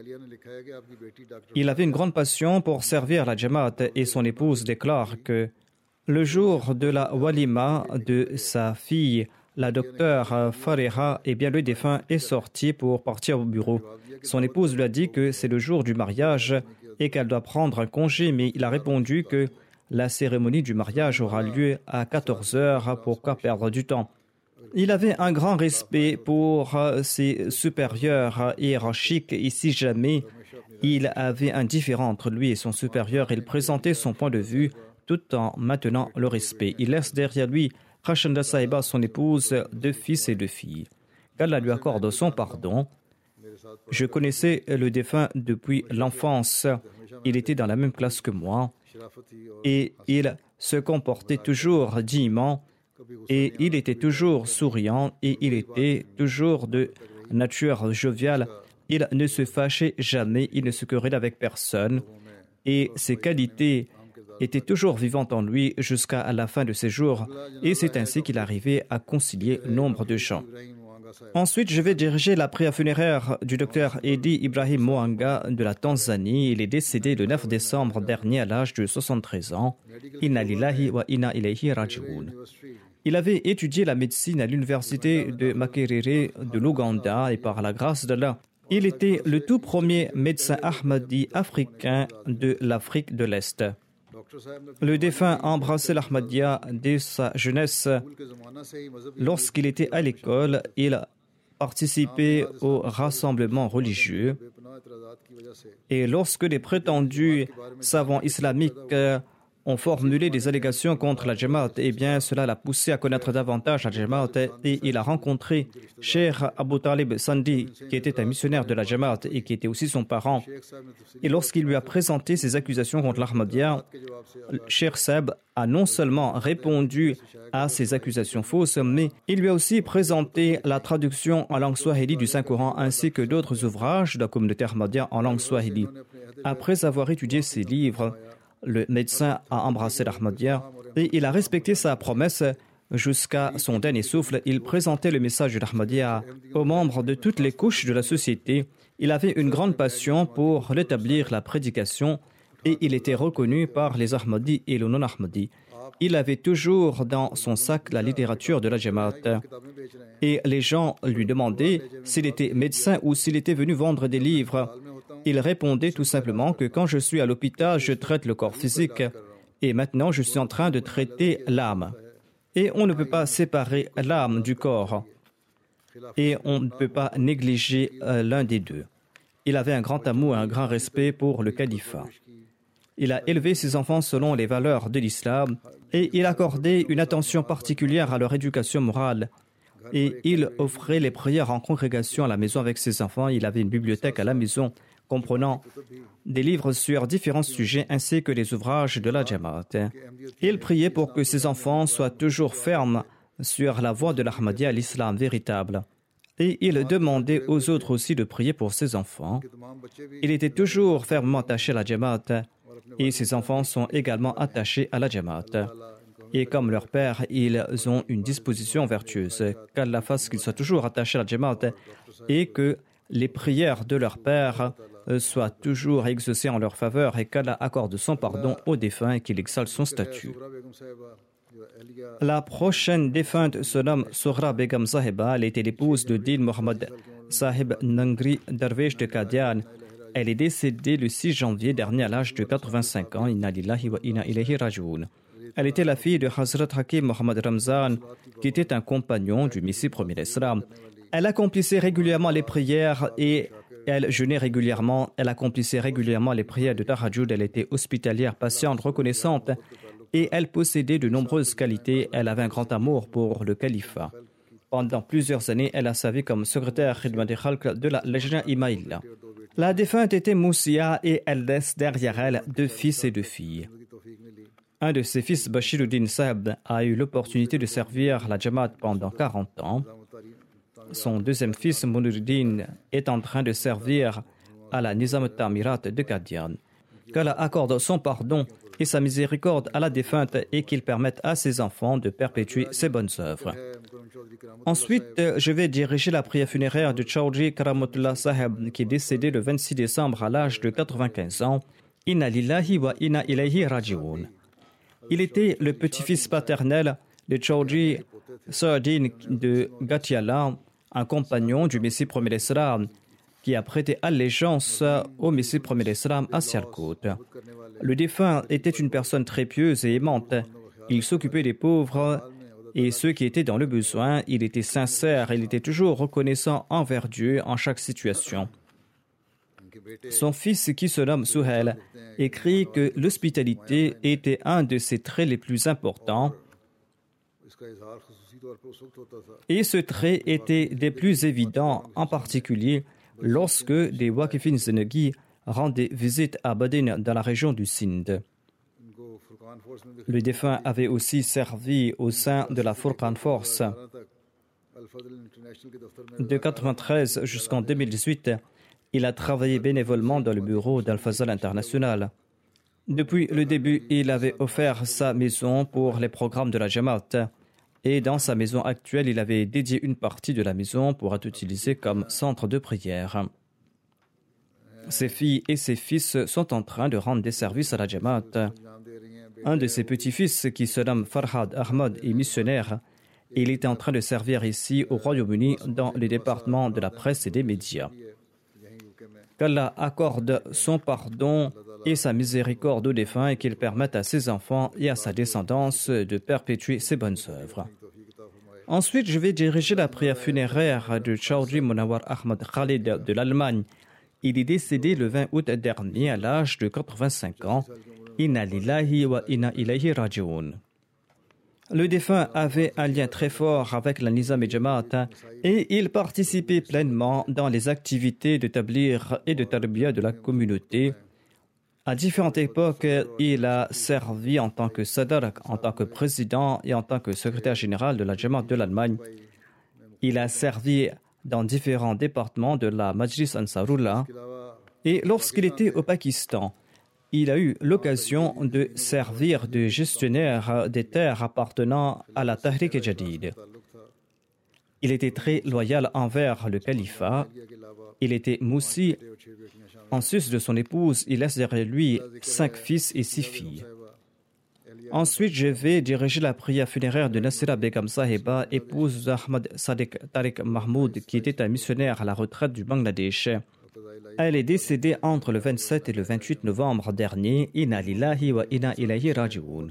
B: Il avait une grande passion pour servir la Jamaat et son épouse déclare que le jour de la walima de sa fille, la docteure Fariha, eh bien, le défunt est sorti pour partir au bureau. Son épouse lui a dit que c'est le jour du mariage et qu'elle doit prendre un congé, mais il a répondu que la cérémonie du mariage aura lieu à quatorze heures, pourquoi perdre du temps? Il avait un grand respect pour ses supérieurs hiérarchiques et si jamais il avait un différend entre lui et son supérieur, il présentait son point de vue tout en maintenant le respect. Il laisse derrière lui Khashanda Sahiba, son épouse, deux fils et deux filles. Qu'Allah lui accorde son pardon. Je connaissais le défunt depuis l'enfance. Il était dans la même classe que moi et il se comportait toujours dignement et il était toujours souriant et il était toujours de nature joviale. Il ne se fâchait jamais, il ne se querellait avec personne et ses qualités étaient toujours vivantes en lui jusqu'à la fin de ses jours et c'est ainsi qu'il arrivait à concilier nombre de gens. Ensuite, je vais diriger la prière funéraire du docteur Edi Ibrahim Mwanga de la Tanzanie. Il est décédé le neuf décembre dernier à l'âge de soixante-treize ans. Inna lillahi wa inna ilayhi raji'un. Il avait étudié la médecine à l'université de Makerere de l'Ouganda et par la grâce d'Allah, il était le tout premier médecin ahmadi africain de l'Afrique de l'Est. Le défunt a embrassé l'Ahmadiyya dès sa jeunesse. Lorsqu'il était à l'école, il participait aux rassemblements religieux. Et lorsque les prétendus savants islamiques ont formulé des allégations contre la Jamaat, eh bien, cela l'a poussé à connaître davantage la Jamaat et il a rencontré Cheikh Abu Talib Sandi, qui était un missionnaire de la Jamaat et qui était aussi son parent. Et lorsqu'il lui a présenté ses accusations contre l'Ahmadiyya, Cheikh Seb a non seulement répondu à ces accusations fausses, mais il lui a aussi présenté la traduction en langue swahili du Saint-Coran ainsi que d'autres ouvrages de la communauté Ahmadiyya en langue swahili. Après avoir étudié ces livres, le médecin a embrassé l'Ahmadiyya et il a respecté sa promesse jusqu'à son dernier souffle. Il présentait le message de l'Ahmadiyya aux membres de toutes les couches de la société. Il avait une grande passion pour rétablir la prédication et il était reconnu par les Ahmadis et les non-Ahmadis. Il avait toujours dans son sac la littérature de la Jamaat. Et les gens lui demandaient s'il était médecin ou s'il était venu vendre des livres. Il répondait tout simplement que quand je suis à l'hôpital, je traite le corps physique et maintenant je suis en train de traiter l'âme. Et on ne peut pas séparer l'âme du corps et on ne peut pas négliger euh, l'un des deux. Il avait un grand amour et un grand respect pour le califat. Il a élevé ses enfants selon les valeurs de l'islam et il accordait une attention particulière à leur éducation morale. Et il offrait les prières en congrégation à la maison avec ses enfants. Il avait une bibliothèque à la maison comprenant des livres sur différents sujets ainsi que des ouvrages de la Jamaat. Il priait pour que ses enfants soient toujours fermes sur la voie de l'Ahmadiyya, l'islam véritable. Et il demandait aux autres aussi de prier pour ses enfants. Il était toujours fermement attaché à la Jamaat et ses enfants sont également attachés à la Jamaat. Et comme leur père, ils ont une disposition vertueuse. Qu'Allah fasse qu'ils soient toujours attachés à la Jamaat et que les prières de leur père soient toujours exaucées en leur faveur et qu'Allah accorde son pardon aux défunts et qu'il exalte son statut. La prochaine défunte se nomme Sohra Begum Sahiba. Elle était l'épouse de Din Mohammad Sahib Nangri Darwesh de Qadian. Elle est décédée le six janvier dernier à l'âge de quatre-vingt-cinq ans. Inna lillahi wa inna ilayhi raji'un. Elle était la fille de Hazrat Hakim Mohammad Ramzan, qui était un compagnon du Messie premier d'Islam. Elle accomplissait régulièrement les prières et elle jeûnait régulièrement. Elle accomplissait régulièrement les prières de Tahajjud. Elle était hospitalière, patiente, reconnaissante et elle possédait de nombreuses qualités. Elle avait un grand amour pour le califat. Pendant plusieurs années, elle a servi comme secrétaire Khidmat al-Khalq de la Lajna Imaïla. La défunte était Moussia et elle laisse derrière elle deux fils et deux filles. Un de ses fils, Bashiruddin Sahib, a eu l'opportunité de servir la Jamaat pendant quarante ans. Son deuxième fils, Monuruddin, est en train de servir à la Nizam al-Tamirat de Qadian. Qu'Allah accorde son pardon et sa miséricorde à la défunte et qu'il permette à ses enfants de perpétuer ses bonnes œuvres. Ensuite, je vais diriger la prière funéraire de Chaudhry Karamotullah Sahib, qui est décédé le vingt-six décembre à l'âge de quatre-vingt-quinze ans. Inna lillahi wa inna ilayhi raji'un. Il était le petit-fils paternel de Chaudhry Sardine de Gatiala, un compagnon du Messie premier d'Islam, qui a prêté allégeance au Messie premier d'Islam à Sialkot. Le défunt était une personne très pieuse et aimante. Il s'occupait des pauvres et ceux qui étaient dans le besoin. Il était sincère, il était toujours reconnaissant envers Dieu en chaque situation. Son fils, qui se nomme Souhel, écrit que l'hospitalité était un de ses traits les plus importants et ce trait était des plus évidents, en particulier lorsque des Waqifin Zenegi rendaient visite à Badin dans la région du Sindh. Le défunt avait aussi servi au sein de la Furqan Force. De quatre-vingt-treize jusqu'en deux mille dix-huit, il a travaillé bénévolement dans le bureau d'Al-Fazal International. Depuis le début, il avait offert sa maison pour les programmes de la Jamaat. Et dans sa maison actuelle, il avait dédié une partie de la maison pour être utilisée comme centre de prière. Ses filles et ses fils sont en train de rendre des services à la Jamaat. Un de ses petits-fils, qui se nomme Farhad Ahmad, est missionnaire. Et il était en train de servir ici au Royaume-Uni dans le département de la presse et des médias. Qu'Allah accorde son pardon et sa miséricorde aux défunts et qu'il permette à ses enfants et à sa descendance de perpétuer ses bonnes œuvres. Ensuite, je vais diriger la prière funéraire de Chaudhry Munawar Ahmad Khalid de l'Allemagne. Il est décédé le vingt août dernier à l'âge de quatre-vingt-cinq ans. Inna lillahi wa inna ilayhi raji'un. Le défunt avait un lien très fort avec la Nizam et Jamaat et il participait pleinement dans les activités de tablir et de tarbiyah de la communauté. À différentes époques, il a servi en tant que sadar, en tant que président et en tant que secrétaire général de la Jamaat de l'Allemagne. Il a servi dans différents départements de la Majlis Ansarullah et lorsqu'il était au Pakistan, il a eu l'occasion de servir de gestionnaire des terres appartenant à la Tahrik Jadid. Il était très loyal envers le califat. Il était moussi. En sus de son épouse, il laisse derrière lui cinq fils et six filles. Ensuite, je vais diriger la prière funéraire de Nasira Begum Sahiba, épouse d'Ahmad Sadiq Tariq Mahmoud, qui était un missionnaire à la retraite du Bangladesh. Elle est décédée entre le vingt-sept et le vingt-huit novembre dernier. Inna lillahi wa inna ilayhi raji'un.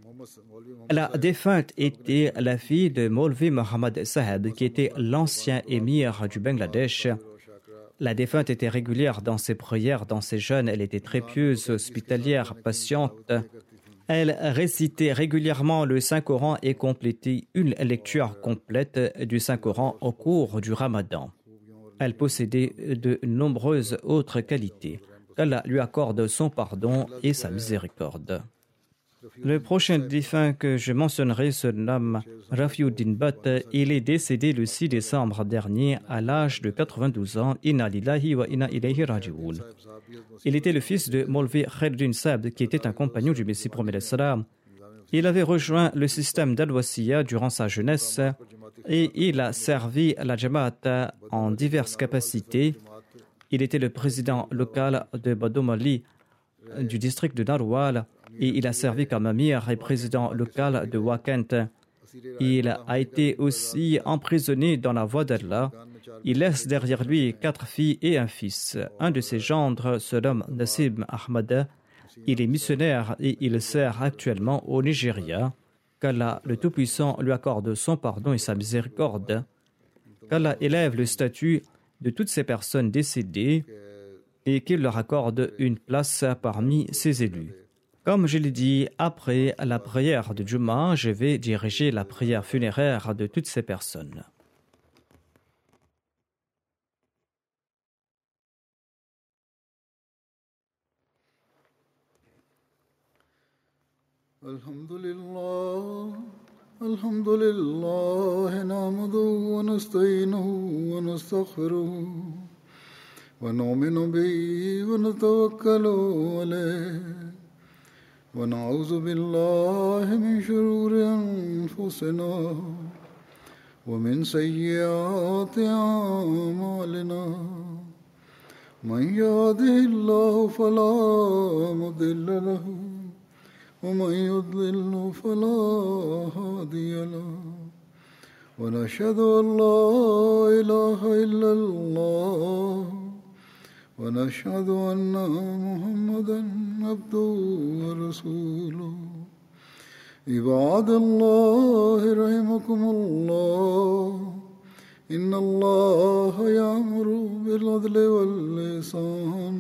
B: La défunte était la fille de Maulvi Mohammad Saheb, qui était l'ancien émir du Bangladesh. La défunte était régulière dans ses prières, dans ses jeûnes. Elle était très pieuse, hospitalière, patiente. Elle récitait régulièrement le Saint-Coran et complétait une lecture complète du Saint-Coran au cours du Ramadan. Elle possédait de nombreuses autres qualités. qu'Allah lui accorde son pardon et sa miséricorde. Le prochain défunt que je mentionnerai se nomme Rafiuddin Butt. Il est décédé le six décembre dernier à l'âge de quatre-vingt-douze ans. Inna lillahi wa inna ilayhi raji'un. Il était le fils de Maulvi Khairuddin Sab, qui était un compagnon du Messie premier d'Islam. Il avait rejoint le système d'Al-Wasiyya durant sa jeunesse et il a servi la Jamaat en diverses capacités. Il était le président local de Badomali du district de Narwal et il a servi comme amir et président local de Wakent. Il a été aussi emprisonné dans la voie d'Allah. Il laisse derrière lui quatre filles et un fils. Un de ses gendres se nomme Nasib Ahmad. Il est missionnaire et il sert actuellement au Nigeria. Qu'Allah, le Tout-Puissant, lui accorde son pardon et sa miséricorde. Qu'Allah élève le statut de toutes ces personnes décédées et qu'il leur accorde une place parmi ses élus. Comme je l'ai dit, après la prière de Juma, je vais diriger la prière funéraire de toutes ces personnes.
A: Alhamdulillah, alhamdulillah, nahmaduhu wa nasta'inuhu wa nastaghfiruh wa nu'minu bihi wa natawakkalu alayh wa na'udhu billahi min shururi anfusina wa min sayyiati a'malina. Man yahdihillahu fala mudilla lahu ومن يضلل فلا هادي له ونشهد أن لا إله إلا الله ونشهد أن محمدا عبده ورسوله عباد الله رحمكم الله إن الله يأمر بالعدل والإحسان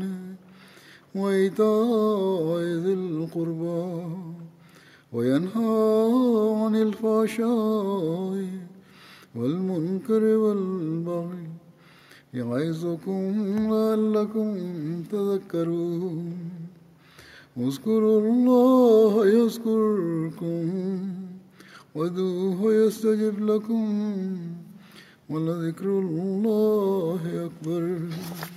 A: وإيتاء ذي القربى وينهى عن الفحشاء والمنكر والبغي يعظكم لعلكم تذكرون اذكروا الله يذكركم وادعوه يستجب لكم ولذكر الله أكبر.